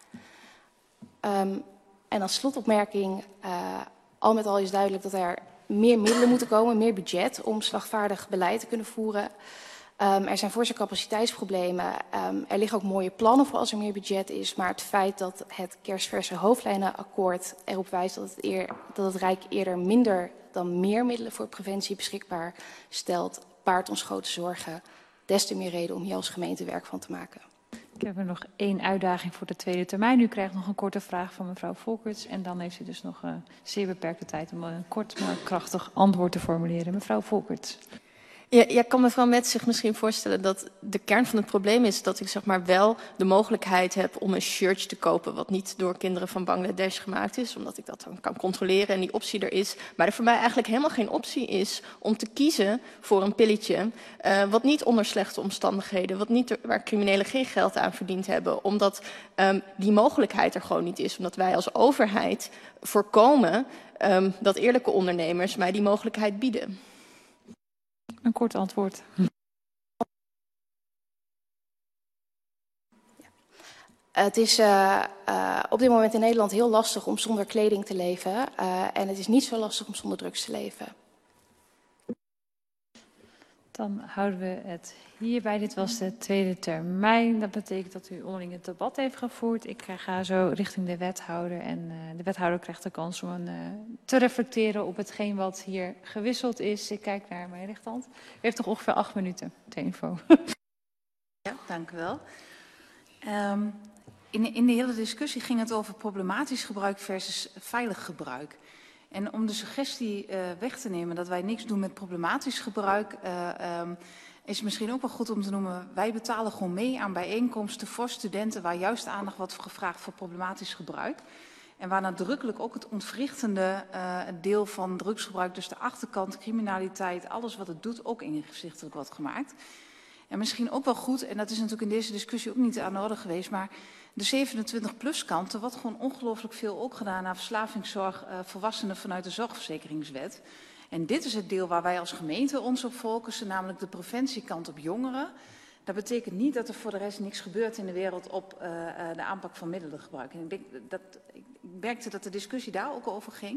Um, en als slotopmerking, uh, al met al is duidelijk dat er meer middelen moeten komen, meer budget om slagvaardig beleid te kunnen voeren. Um, er zijn forse capaciteitsproblemen. Um, er liggen ook mooie plannen voor als er meer budget is. Maar het feit dat het kerstverse hoofdlijnenakkoord erop wijst dat het, eer, dat het Rijk eerder minder dan meer middelen voor preventie beschikbaar stelt, baart ons grote zorgen. Des te meer reden om hier als gemeente werk van te maken. Ik heb er nog één uitdaging voor de tweede termijn. U krijgt nog een korte vraag van mevrouw Volkerts. En dan heeft u dus nog een zeer beperkte tijd om een kort maar krachtig antwoord te formuleren. Mevrouw Volkerts. Ja, ja, kan mevrouw Metz zich misschien voorstellen dat de kern van het probleem is dat ik zeg maar wel de mogelijkheid heb om een shirtje te kopen wat niet door kinderen van Bangladesh gemaakt is, omdat ik dat dan kan controleren en die optie er is. Maar er voor mij eigenlijk helemaal geen optie is om te kiezen voor een pilletje uh, wat niet onder slechte omstandigheden, wat niet, waar criminelen geen geld aan verdiend hebben, omdat um, die mogelijkheid er gewoon niet is, omdat wij als overheid voorkomen um, dat eerlijke ondernemers mij die mogelijkheid bieden. Een kort antwoord. Het is uh, uh, op dit moment in Nederland heel lastig om zonder kleding te leven. Uh, en het is niet zo lastig om zonder drugs te leven. Dan houden we het hierbij. Dit was de tweede termijn. Dat betekent dat u onderling het debat heeft gevoerd. Ik ga zo richting de wethouder. En uh, de wethouder krijgt de kans om een, uh, te reflecteren op hetgeen wat hier gewisseld is. Ik kijk naar mijn rechterhand. U heeft toch ongeveer acht minuten ter info. Ja, dank u wel. Um, in, in de hele discussie ging het over problematisch gebruik versus veilig gebruik. En om de suggestie uh, weg te nemen dat wij niks doen met problematisch gebruik, uh, um, is misschien ook wel goed om te noemen, wij betalen gewoon mee aan bijeenkomsten voor studenten waar juist aandacht wordt gevraagd voor problematisch gebruik. En waar nadrukkelijk ook het ontwrichtende uh, deel van drugsgebruik, dus de achterkant, criminaliteit, alles wat het doet, ook inzichtelijk wordt gemaakt. En misschien ook wel goed, en dat is natuurlijk in deze discussie ook niet aan de orde geweest, maar de zevenentwintig plus kant, er wordt gewoon ongelooflijk veel ook gedaan aan verslavingszorg uh, volwassenen vanuit de zorgverzekeringswet. En dit is het deel waar wij als gemeente ons op focussen, namelijk de preventiekant op jongeren. Dat betekent niet dat er voor de rest niks gebeurt in de wereld op uh, uh, de aanpak van middelengebruik. En ik, denk dat, ik merkte dat de discussie daar ook over ging.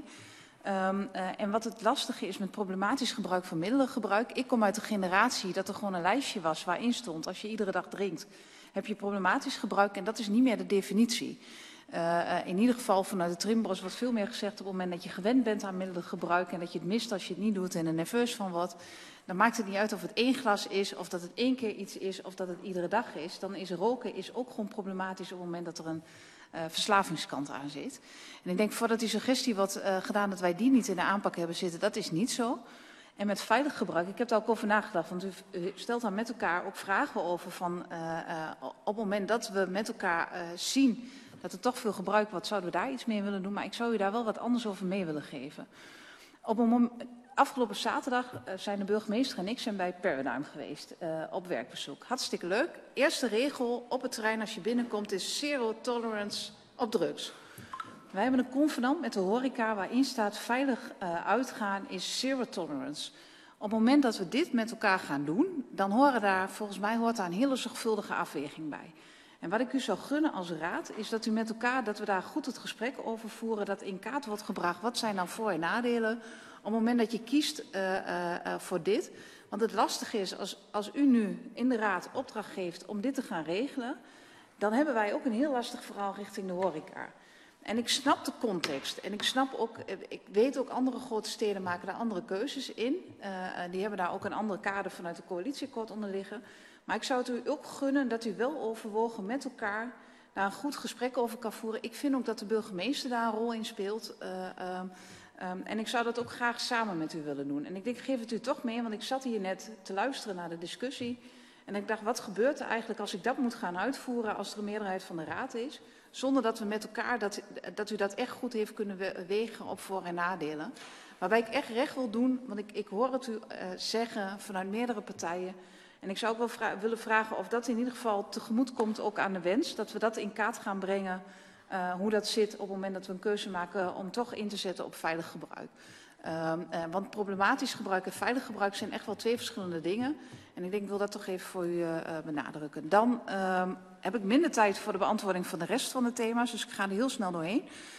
Um, uh, en wat het lastige is met problematisch gebruik van middelengebruik. Ik kom uit de generatie dat er gewoon een lijstje was waarin stond, als je iedere dag drinkt, heb je problematisch gebruik en dat is niet meer de definitie. Uh, uh, in ieder geval vanuit de Trimbos wordt veel meer gezegd op het moment dat je gewend bent aan middelengebruik en dat je het mist als je het niet doet en er nerveus van wordt. Dan maakt het niet uit of het één glas is, of dat het één keer iets is, of dat het iedere dag is. Dan is roken is ook gewoon problematisch op het moment dat er een uh, verslavingskant aan zit. En ik denk voordat die suggestie wordt uh, gedaan dat wij die niet in de aanpak hebben zitten, dat is niet zo. En met veilig gebruik, ik heb daar ook over nagedacht, want u, u stelt daar met elkaar ook vragen over van uh, uh, op het moment dat we met elkaar uh, zien dat er toch veel gebruik wordt, zouden we daar iets mee willen doen, maar ik zou u daar wel wat anders over mee willen geven. Op een moment, afgelopen zaterdag uh, zijn de burgemeester en ik zijn bij Paradigm geweest uh, op werkbezoek. Hartstikke leuk. Eerste regel op het terrein als je binnenkomt is zero tolerance op drugs. Wij hebben een convenant met de horeca waarin staat veilig uh, uitgaan is zero tolerance. Op het moment dat we dit met elkaar gaan doen, dan horen daar, volgens mij hoort daar een hele zorgvuldige afweging bij. En wat ik u zou gunnen als raad, is dat u met elkaar, dat we daar goed het gesprek over voeren, dat in kaart wordt gebracht, wat zijn dan voor- en nadelen, op het moment dat je kiest uh, uh, uh, voor dit. Want het lastige is, als, als u nu in de raad opdracht geeft om dit te gaan regelen, dan hebben wij ook een heel lastig verhaal richting de horeca. En ik snap de context en ik snap ook, ik weet ook andere grote steden maken daar andere keuzes in. Uh, die hebben daar ook een andere kader vanuit de coalitieakkoord onder liggen. Maar ik zou het u ook gunnen dat u wel overwogen met elkaar daar een goed gesprek over kan voeren. Ik vind ook dat de burgemeester daar een rol in speelt. Uh, um, um, en ik zou dat ook graag samen met u willen doen. En ik denk, geef het u toch mee, want ik zat hier net te luisteren naar de discussie. En ik dacht, wat gebeurt er eigenlijk als ik dat moet gaan uitvoeren als er een meerderheid van de raad is? Zonder dat we met elkaar, dat, dat u dat echt goed heeft kunnen wegen op voor- en nadelen. Waarbij ik echt recht wil doen, want ik, ik hoor het u uh, zeggen vanuit meerdere partijen. En ik zou ook wel vra- willen vragen of dat in ieder geval tegemoet komt ook aan de wens. Dat we dat in kaart gaan brengen, uh, hoe dat zit op het moment dat we een keuze maken om toch in te zetten op veilig gebruik. Uh, uh, want problematisch gebruik en veilig gebruik zijn echt wel twee verschillende dingen. En ik denk, ik wil dat toch even voor u uh, benadrukken. Dan uh, heb ik minder tijd voor de beantwoording van de rest van de thema's, dus ik ga er heel snel doorheen.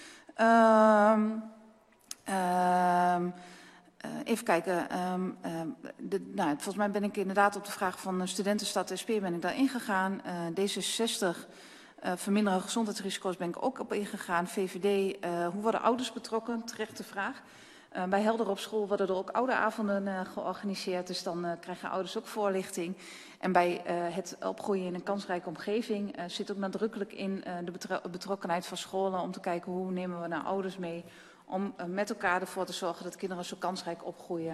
Uh, uh, Uh, even kijken, um, uh, de, nou, volgens mij ben ik inderdaad op de vraag van Studentenstad S P ben ik daar ingegaan. Uh, D zesenzestig, uh, verminderen gezondheidsrisico's ben ik ook op ingegaan. V V D, uh, hoe worden ouders betrokken? Terechte vraag. Uh, bij Helder op school worden er ook ouderavonden uh, georganiseerd, dus dan uh, krijgen ouders ook voorlichting. En bij uh, het opgroeien in een kansrijke omgeving uh, zit ook nadrukkelijk in uh, de betro betrokkenheid van scholen om te kijken hoe nemen we nou ouders mee om uh, met elkaar ervoor te zorgen dat kinderen zo kansrijk opgroeien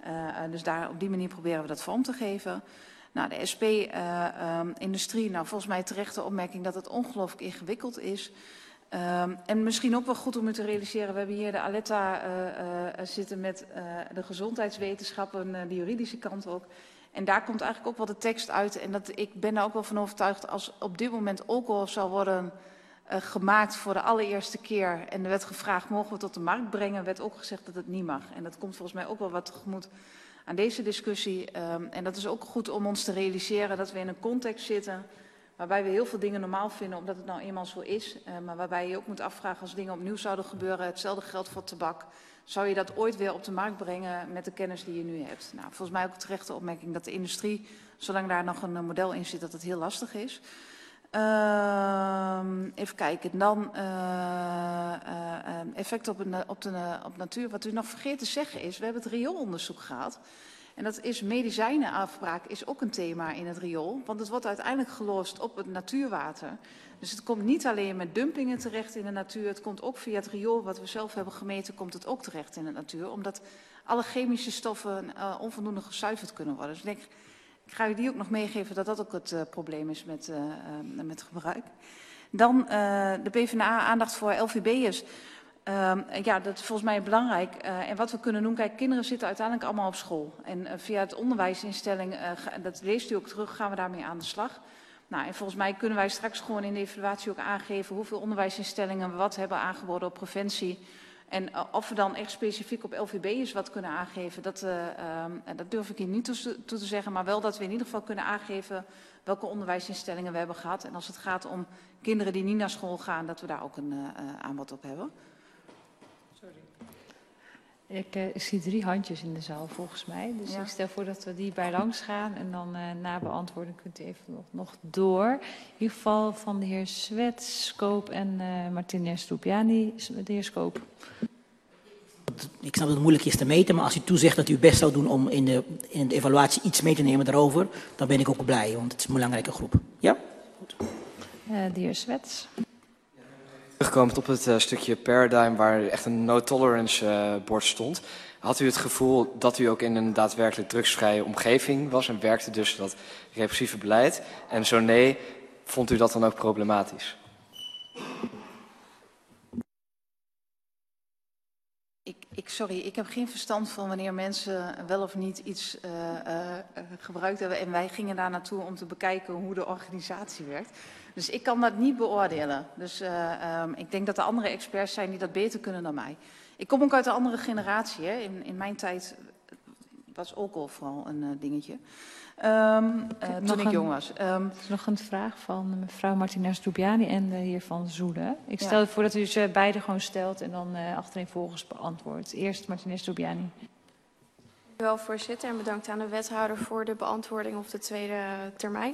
Uh, dus daar, op die manier proberen we dat vorm te geven. Nou, de S P-industrie, uh, um, nou, volgens mij terecht de opmerking dat het ongelooflijk ingewikkeld is. Um, en misschien ook wel goed om u te realiseren, we hebben hier de Aletta uh, uh, zitten met uh, de gezondheidswetenschappen, uh, de juridische kant ook. En daar komt eigenlijk ook wel de tekst uit. En dat, ik ben er ook wel van overtuigd, als op dit moment alcohol zal worden uh, gemaakt voor de allereerste keer. En er werd gevraagd, mogen we tot de markt brengen? werd ook gezegd dat het niet mag. En dat komt volgens mij ook wel wat tegemoet aan deze discussie. Um, en dat is ook goed om ons te realiseren dat we in een context zitten waarbij we heel veel dingen normaal vinden, omdat het nou eenmaal zo is. Uh, maar waarbij je ook moet afvragen als dingen opnieuw zouden gebeuren. Hetzelfde geldt voor tabak. Zou je dat ooit weer op de markt brengen met de kennis die je nu hebt? Nou, volgens mij ook terecht de opmerking dat de industrie, zolang daar nog een model in zit, dat het heel lastig is. Uh, even kijken, dan uh, uh, effect op, een, op, de, op natuur. Wat u nog vergeet te zeggen is, we hebben het rioolonderzoek gehad. En dat is medicijnenafbraak is ook een thema in het riool. Want het wordt uiteindelijk geloosd op het natuurwater. Dus het komt niet alleen met dumpingen terecht in de natuur. Het komt ook via het riool wat we zelf hebben gemeten, komt het ook terecht in de natuur. Omdat alle chemische stoffen uh, onvoldoende gezuiverd kunnen worden. Dus ik denk, ik ga u die ook nog meegeven dat dat ook het uh, probleem is met, uh, uh, met gebruik. Dan uh, de PvdA aandacht voor L V B'ers. Uh, ja, dat is volgens mij belangrijk. Uh, en wat we kunnen doen, kijk, kinderen zitten uiteindelijk allemaal op school. En uh, via het onderwijsinstelling, uh, dat leest u ook terug, gaan we daarmee aan de slag. Nou, en volgens mij kunnen wij straks gewoon in de evaluatie ook aangeven hoeveel onderwijsinstellingen we wat hebben aangeboden op preventie. En uh, of we dan echt specifiek op L V B'ers wat kunnen aangeven, dat, uh, uh, dat durf ik hier niet toe, toe te zeggen. Maar wel dat we in ieder geval kunnen aangeven welke onderwijsinstellingen we hebben gehad. En als het gaat om kinderen die niet naar school gaan, dat we daar ook een uh, aanbod op hebben. Ik, uh, ik zie drie handjes in de zaal volgens mij. Dus ja. Ik stel voor dat we die bij langs gaan. En dan uh, na beantwoording kunt u even nog, nog door. In ieder geval van de heer Swet, Scoop en uh, Martinez Lupiani. De heer Scoop. Ik snap dat het moeilijk is te meten, maar als u toezegt dat u best zou doen om in de, in de evaluatie iets mee te nemen daarover, dan ben ik ook blij, want het is een belangrijke groep. Ja? Goed. Uh, de heer Swet. Terugkomend op het uh, stukje Paradigm waar echt een no-tolerance uh, bord stond. Had u het gevoel dat u ook in een daadwerkelijk drugsvrije omgeving was en werkte dus dat repressieve beleid? En zo nee, vond u dat dan ook problematisch? Ik, ik, sorry, ik heb geen verstand van wanneer mensen wel of niet iets uh, uh, gebruikt hebben. En wij gingen daar naartoe om te bekijken hoe de organisatie werkt. Dus ik kan dat niet beoordelen. Dus uh, um, ik denk dat er andere experts zijn die dat beter kunnen dan mij. Ik kom ook uit een andere generatie. Hè. In, in mijn tijd was alcohol vooral een uh, dingetje. Um, uh, toen ik een, jong was. Um, er is nog een vraag van mevrouw Martinez Lupiani en de heer Van Zoelen. Ik stel ja. voor dat u ze beide gewoon stelt en dan uh, achtereenvolgens beantwoordt. Eerst Martinez Lupiani. Dank u wel, voorzitter. En bedankt aan de wethouder voor de beantwoording op de tweede termijn.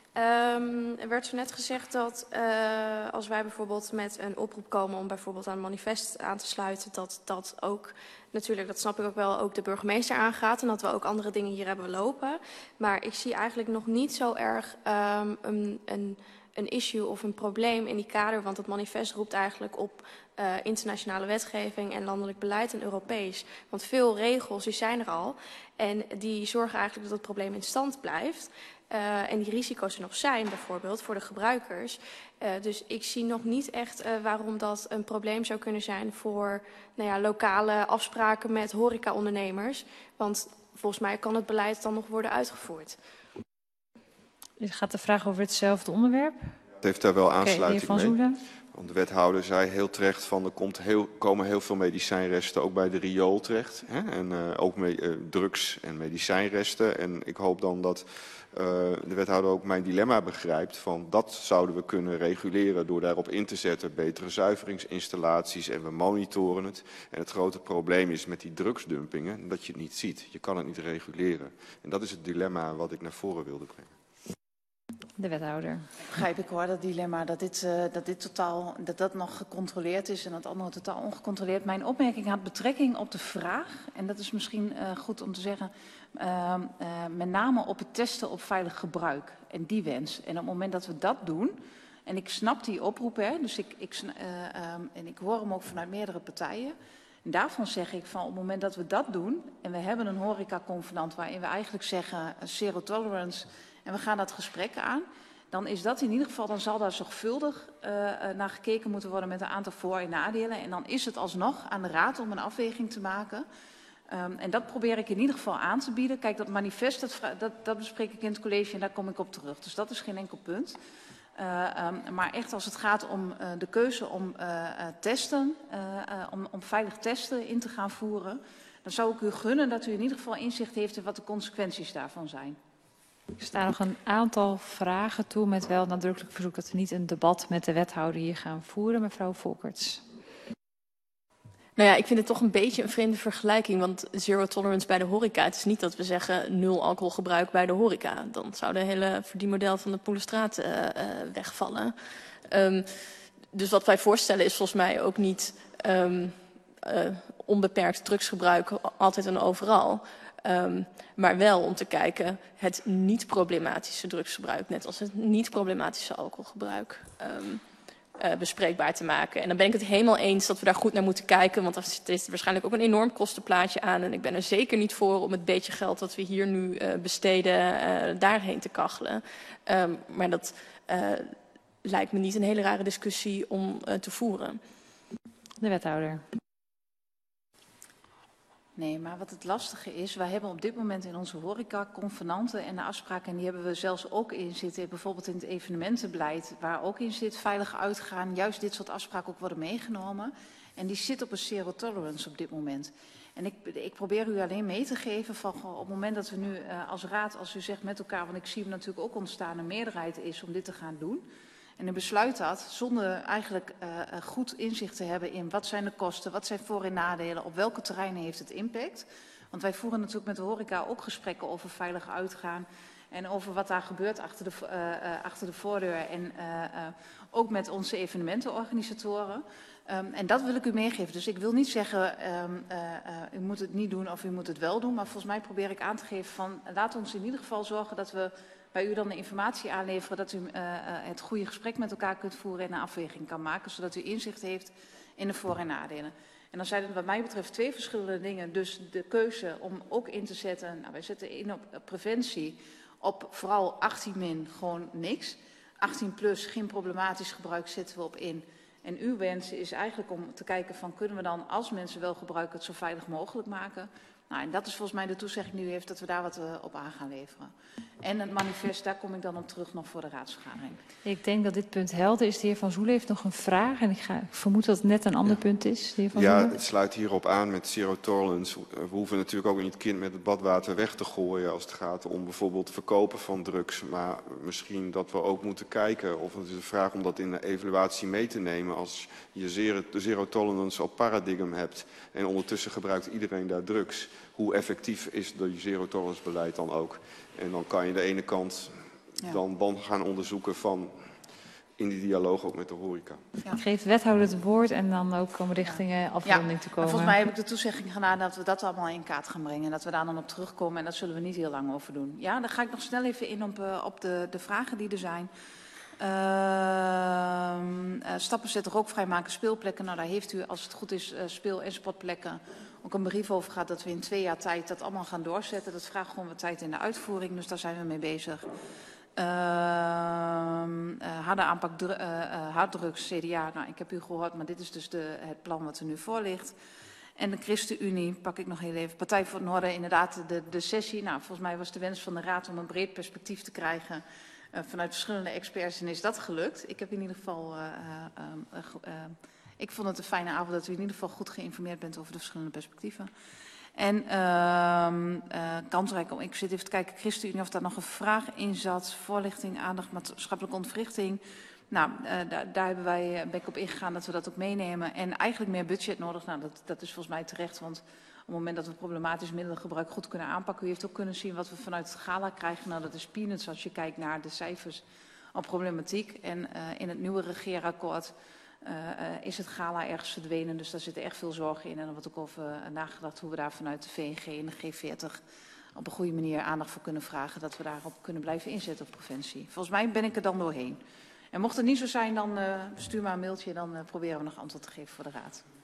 Um, er werd zo net gezegd dat uh, als wij bijvoorbeeld met een oproep komen om bijvoorbeeld aan een manifest aan te sluiten, dat dat ook, natuurlijk, dat snap ik ook wel, ook de burgemeester aangaat en dat we ook andere dingen hier hebben lopen. Maar ik zie eigenlijk nog niet zo erg um, een, een, een issue of een probleem in die kader, want het manifest roept eigenlijk op uh, internationale wetgeving en landelijk beleid en Europees. Want veel regels die zijn er al en die zorgen eigenlijk dat het probleem in stand blijft. Uh, en die risico's er nog zijn, bijvoorbeeld, voor de gebruikers. Uh, dus ik zie nog niet echt uh, waarom dat een probleem zou kunnen zijn voor nou ja, lokale afspraken met horecaondernemers. Want volgens mij kan het beleid dan nog worden uitgevoerd. Gaat de vraag over hetzelfde onderwerp? Het heeft daar wel aansluiting okay, mee. Want de wethouder zei heel terecht van er komt heel, komen heel veel medicijnresten ook bij de riool terecht. Hè? En uh, ook me, uh, drugs en medicijnresten. En ik hoop dan dat uh, de wethouder ook mijn dilemma begrijpt van dat zouden we kunnen reguleren door daarop in te zetten. Betere zuiveringsinstallaties en we monitoren het. En het grote probleem is met die drugsdumpingen dat je het niet ziet. Je kan het niet reguleren. En dat is het dilemma wat ik naar voren wilde brengen. De wethouder. Begrijp ik hoor, dat dilemma, dat dit, uh, dat dit totaal, dat dat nog gecontroleerd is en dat andere totaal ongecontroleerd. Mijn opmerking had betrekking op de vraag, en dat is misschien uh, goed om te zeggen, uh, uh, met name op het testen op veilig gebruik en die wens. En op het moment dat we dat doen, en ik snap die oproep, hè, dus ik, ik, uh, um, en ik hoor hem ook vanuit meerdere partijen, En daarvan zeg ik van op het moment dat we dat doen en we hebben een horecaconvenant waarin we eigenlijk zeggen zero tolerance en we gaan dat gesprek aan, dan is dat in ieder geval, dan zal daar zorgvuldig uh, naar gekeken moeten worden met een aantal voor- en nadelen. En dan is het alsnog aan de Raad om een afweging te maken. Um, en dat probeer ik in ieder geval aan te bieden. Kijk, dat manifest, dat, dat, dat bespreek ik in het college en daar kom ik op terug. Dus dat is geen enkel punt. Uh, um, maar echt als het gaat om uh, de keuze om uh, uh, testen, uh, uh, om, om veilig testen in te gaan voeren, dan zou ik u gunnen dat u in ieder geval inzicht heeft in wat de consequenties daarvan zijn. Er staan nog een aantal vragen toe met wel nadrukkelijk verzoek dat we niet een debat met de wethouder hier gaan voeren. Mevrouw Volkerts. Nou ja, ik vind het toch een beetje een vreemde vergelijking, want zero tolerance bij de horeca, het is niet dat we zeggen nul alcoholgebruik bij de horeca. Dan zou de hele verdienmodel van de Poelenstraat uh, uh, wegvallen. Um, dus wat wij voorstellen is volgens mij ook niet um, uh, onbeperkt drugsgebruik altijd en overal. Um, maar wel om te kijken het niet-problematische drugsgebruik, net als het niet-problematische alcoholgebruik, um, uh, bespreekbaar te maken. En dan ben ik het helemaal eens dat we daar goed naar moeten kijken, want er is waarschijnlijk ook een enorm kostenplaatje aan. En ik ben er zeker niet voor om het beetje geld dat we hier nu uh, besteden uh, daarheen te kachelen. Um, maar dat uh, lijkt me niet een hele rare discussie om uh, te voeren. De wethouder. Nee, maar wat het lastige is, wij hebben op dit moment in onze horeca convenanten en de afspraken, en die hebben we zelfs ook in zitten, bijvoorbeeld in het evenementenbeleid, waar ook in zit veilig uitgaan, juist dit soort afspraken ook worden meegenomen. En die zit op een zero tolerance op dit moment. En ik, ik probeer u alleen mee te geven van op het moment dat we nu uh, als raad, als u zegt met elkaar, want ik zie hem natuurlijk ook ontstaan, een meerderheid is om dit te gaan doen. En u besluit dat zonder eigenlijk uh, goed inzicht te hebben in wat zijn de kosten, wat zijn voor- en nadelen, op welke terreinen heeft het impact. Want wij voeren natuurlijk met de horeca ook gesprekken over veilig uitgaan en over wat daar gebeurt achter de, uh, uh, achter de voordeur en uh, uh, ook met onze evenementenorganisatoren. Um, en dat wil ik u meegeven. Dus ik wil niet zeggen, um, uh, uh, u moet het niet doen of u moet het wel doen, maar volgens mij probeer ik aan te geven van laat ons in ieder geval zorgen dat we bij u dan de informatie aanleveren, dat u uh, uh, het goede gesprek met elkaar kunt voeren en een afweging kan maken, zodat u inzicht heeft in de voor- en nadelen. En dan zijn het wat mij betreft twee verschillende dingen. Dus de keuze om ook in te zetten, nou, wij zetten in op preventie, op vooral achttien min gewoon niks. achttien plus, geen problematisch gebruik, zetten we op in. En uw wens is eigenlijk om te kijken van kunnen we dan, als mensen wel gebruiken, het zo veilig mogelijk maken. Nou, en dat is volgens mij de toezegging die u heeft, dat we daar wat uh, op aan gaan leveren. En het manifest, daar kom ik dan op terug nog voor de raadsvergadering. Ik denk dat dit punt helder is. De heer Van Zoelen heeft nog een vraag. En ik, ga, ik vermoed dat het net een ander ja. punt is. De heer Van ja, Zoelen. het sluit hierop aan met zero tolerance. We hoeven natuurlijk ook niet het kind met het badwater weg te gooien als het gaat om bijvoorbeeld het verkopen van drugs. Maar misschien dat we ook moeten kijken, of het is een vraag om dat in de evaluatie mee te nemen. Als je zero, zero tolerance op paradigm hebt en ondertussen gebruikt iedereen daar drugs. Hoe effectief is dat zero tolerance beleid dan ook? En dan kan je de ene kant ja. dan, dan gaan onderzoeken van in die dialoog ook met de horeca. Ja. Ik geef de wethouder het woord en dan ook om richting ja. afronding ja. te komen. Volgens mij heb ik de toezegging gedaan dat we dat allemaal in kaart gaan brengen. En dat we daar dan op terugkomen en daar zullen we niet heel lang over doen. Ja, dan ga ik nog snel even in op, uh, op de, de vragen die er zijn. Uh, uh, stappen zetten, rookvrij maken, speelplekken. Nou, daar heeft u, als het goed is, uh, speel- en sportplekken ook een brief over gehad dat we in twee jaar tijd dat allemaal gaan doorzetten. Dat vraagt gewoon wat tijd in de uitvoering, dus daar zijn we mee bezig. Uh, uh, harde aanpak dru- uh, uh, harddrugs, C D A. Nou, ik heb u gehoord, maar dit is dus de, het plan wat er nu voor ligt. En de ChristenUnie, pak ik nog heel even. Partij voor het Noorden, inderdaad de, de sessie. Nou, volgens mij was de wens van de Raad om een breed perspectief te krijgen uh, vanuit verschillende experts en is dat gelukt. Ik heb in ieder geval... Uh, uh, uh, uh, ik vond het een fijne avond dat u in ieder geval goed geïnformeerd bent over de verschillende perspectieven. En uh, uh, kansrijk, ik zit even te kijken, ChristenUnie, of daar nog een vraag in zat. Voorlichting, aandacht, maatschappelijke ontwrichting. Nou, uh, daar, daar hebben wij, ben ik op ingegaan dat we dat ook meenemen. En eigenlijk meer budget nodig. Nou, dat, dat is volgens mij terecht, want op het moment dat we problematisch middelengebruik goed kunnen aanpakken. U heeft ook kunnen zien wat we vanuit het gala krijgen. Nou, dat is peanuts als je kijkt naar de cijfers op problematiek. En uh, in het nieuwe regeerakkoord Uh, uh, is het gala ergens verdwenen, dus daar zitten echt veel zorgen in. En er wordt ook over uh, nagedacht hoe we daar vanuit de V N G en de G veertig op een goede manier aandacht voor kunnen vragen, dat we daarop kunnen blijven inzetten op preventie. Volgens mij ben ik er dan doorheen. En mocht het niet zo zijn, dan uh, stuur maar een mailtje, dan uh, proberen we nog antwoord te geven voor de Raad.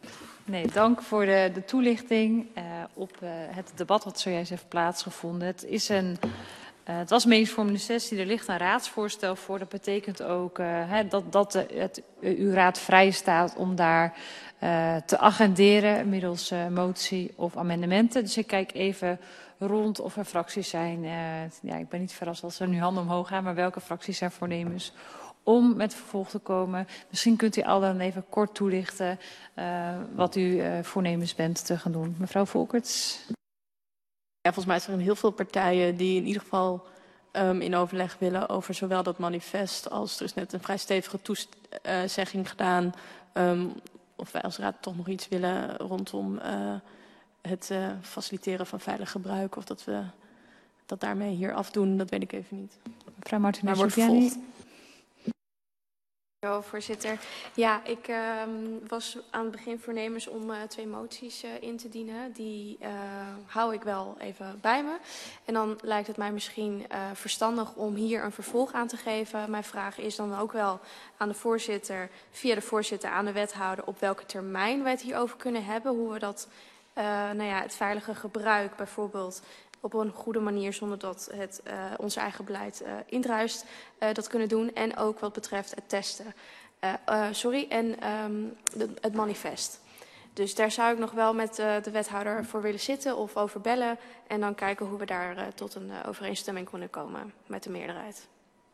Nee, dank voor de, de toelichting uh, op uh, het debat wat zojuist heeft plaatsgevonden. Het, is een, uh, het was een meningsvormende sessie, er ligt een raadsvoorstel voor. Dat betekent ook uh, hè, dat, dat de, het, uh, uw raad vrij staat om daar uh, te agenderen middels uh, motie of amendementen. Dus ik kijk even rond of er fracties zijn. Uh, ja, ik ben niet verrast als er nu handen omhoog gaan, maar welke fracties zijn voornemens om met vervolg te komen. Misschien kunt u al dan even kort toelichten uh, wat u uh, voornemens bent te gaan doen. Mevrouw Volkerts. Ja, volgens mij zijn er heel veel partijen die in ieder geval um, in overleg willen over zowel dat manifest als er is net een vrij stevige toezegging gedaan. Um, of wij als raad toch nog iets willen rondom uh, het uh, faciliteren van veilig gebruik. Of dat we dat daarmee hier afdoen, dat weet ik even niet. Mevrouw Martinez, maar wordt vervolgd. Dankjewel, voorzitter. Ja, ik uh, was aan het begin voornemens om uh, twee moties uh, in te dienen. Die uh, hou ik wel even bij me. En dan lijkt het mij misschien uh, verstandig om hier een vervolg aan te geven. Mijn vraag is dan ook wel aan de voorzitter, via de voorzitter aan de wethouder, op welke termijn wij het hierover kunnen hebben. Hoe we dat, uh, nou ja, het veilige gebruik bijvoorbeeld op een goede manier, zonder dat het uh, ons eigen beleid uh, indruist, uh, dat kunnen doen. En ook wat betreft het testen. Uh, uh, sorry, en um, de, het manifest. Dus daar zou ik nog wel met uh, de wethouder voor willen zitten of over bellen. En dan kijken hoe we daar uh, tot een uh, overeenstemming kunnen komen met de meerderheid.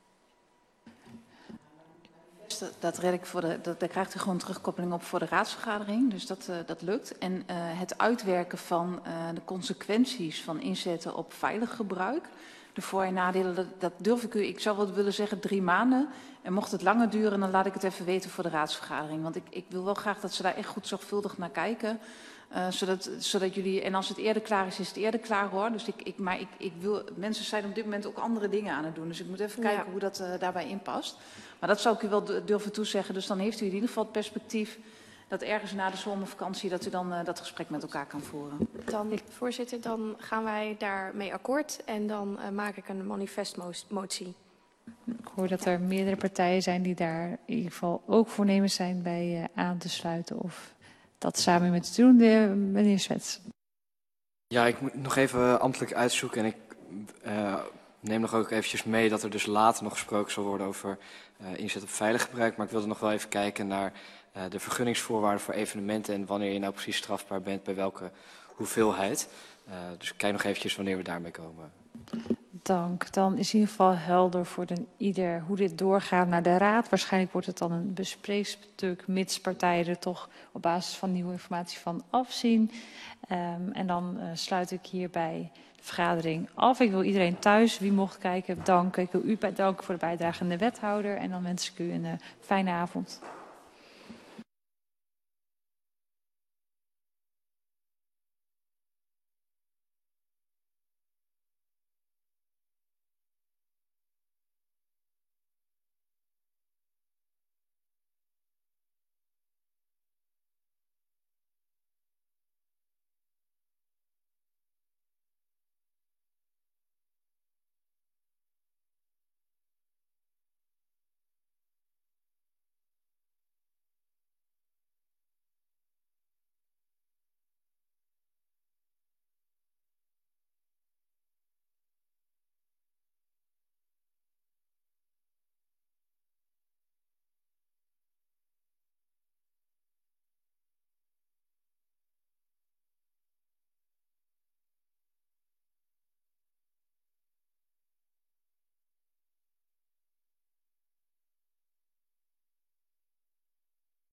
Dat red ik voor de, dat, daar krijgt u gewoon terugkoppeling op voor de raadsvergadering. Dus dat, uh, dat lukt. En uh, het uitwerken van uh, de consequenties van inzetten op veilig gebruik. De voor- en nadelen, dat, dat durf ik u. Ik zou wel willen zeggen drie maanden. En mocht het langer duren, dan laat ik het even weten voor de raadsvergadering. Want ik, ik wil wel graag dat ze daar echt goed zorgvuldig naar kijken. Uh, zodat, zodat jullie, en als het eerder klaar is, is het eerder klaar hoor. Dus ik, ik, maar ik, ik wil, mensen zijn op dit moment ook andere dingen aan het doen. Dus ik moet even kijken ja. hoe dat uh, daarbij inpast. Maar dat zou ik u wel durven toezeggen. Dus dan heeft u in ieder geval het perspectief dat ergens na de zomervakantie dat u dan uh, dat gesprek met elkaar kan voeren. Dan, voorzitter, dan gaan wij daarmee akkoord en dan uh, maak ik een manifestmotie. Ik hoor dat er meerdere partijen zijn die daar in ieder geval ook voornemens zijn bij uh, aan te sluiten of dat samen met te doen. De, meneer Swets. Ja, ik moet nog even ambtelijk uitzoeken en ik uh, neem nog ook eventjes mee dat er dus later nog gesproken zal worden over uh, inzet op veilig gebruik. Maar ik wilde nog wel even kijken naar uh, de vergunningsvoorwaarden voor evenementen en wanneer je nou precies strafbaar bent bij welke hoeveelheid. Uh, dus ik kijk nog eventjes wanneer we daarmee komen. Dank. Dan is in ieder geval helder voor de, ieder hoe dit doorgaat naar de raad. Waarschijnlijk wordt het dan een bespreekstuk, mits partijen er toch op basis van nieuwe informatie van afzien. Um, en dan uh, sluit ik hierbij de vergadering af. Ik wil iedereen thuis, wie mocht kijken, danken. Ik wil u danken voor de bijdrage aan de wethouder. En dan wens ik u een uh, fijne avond.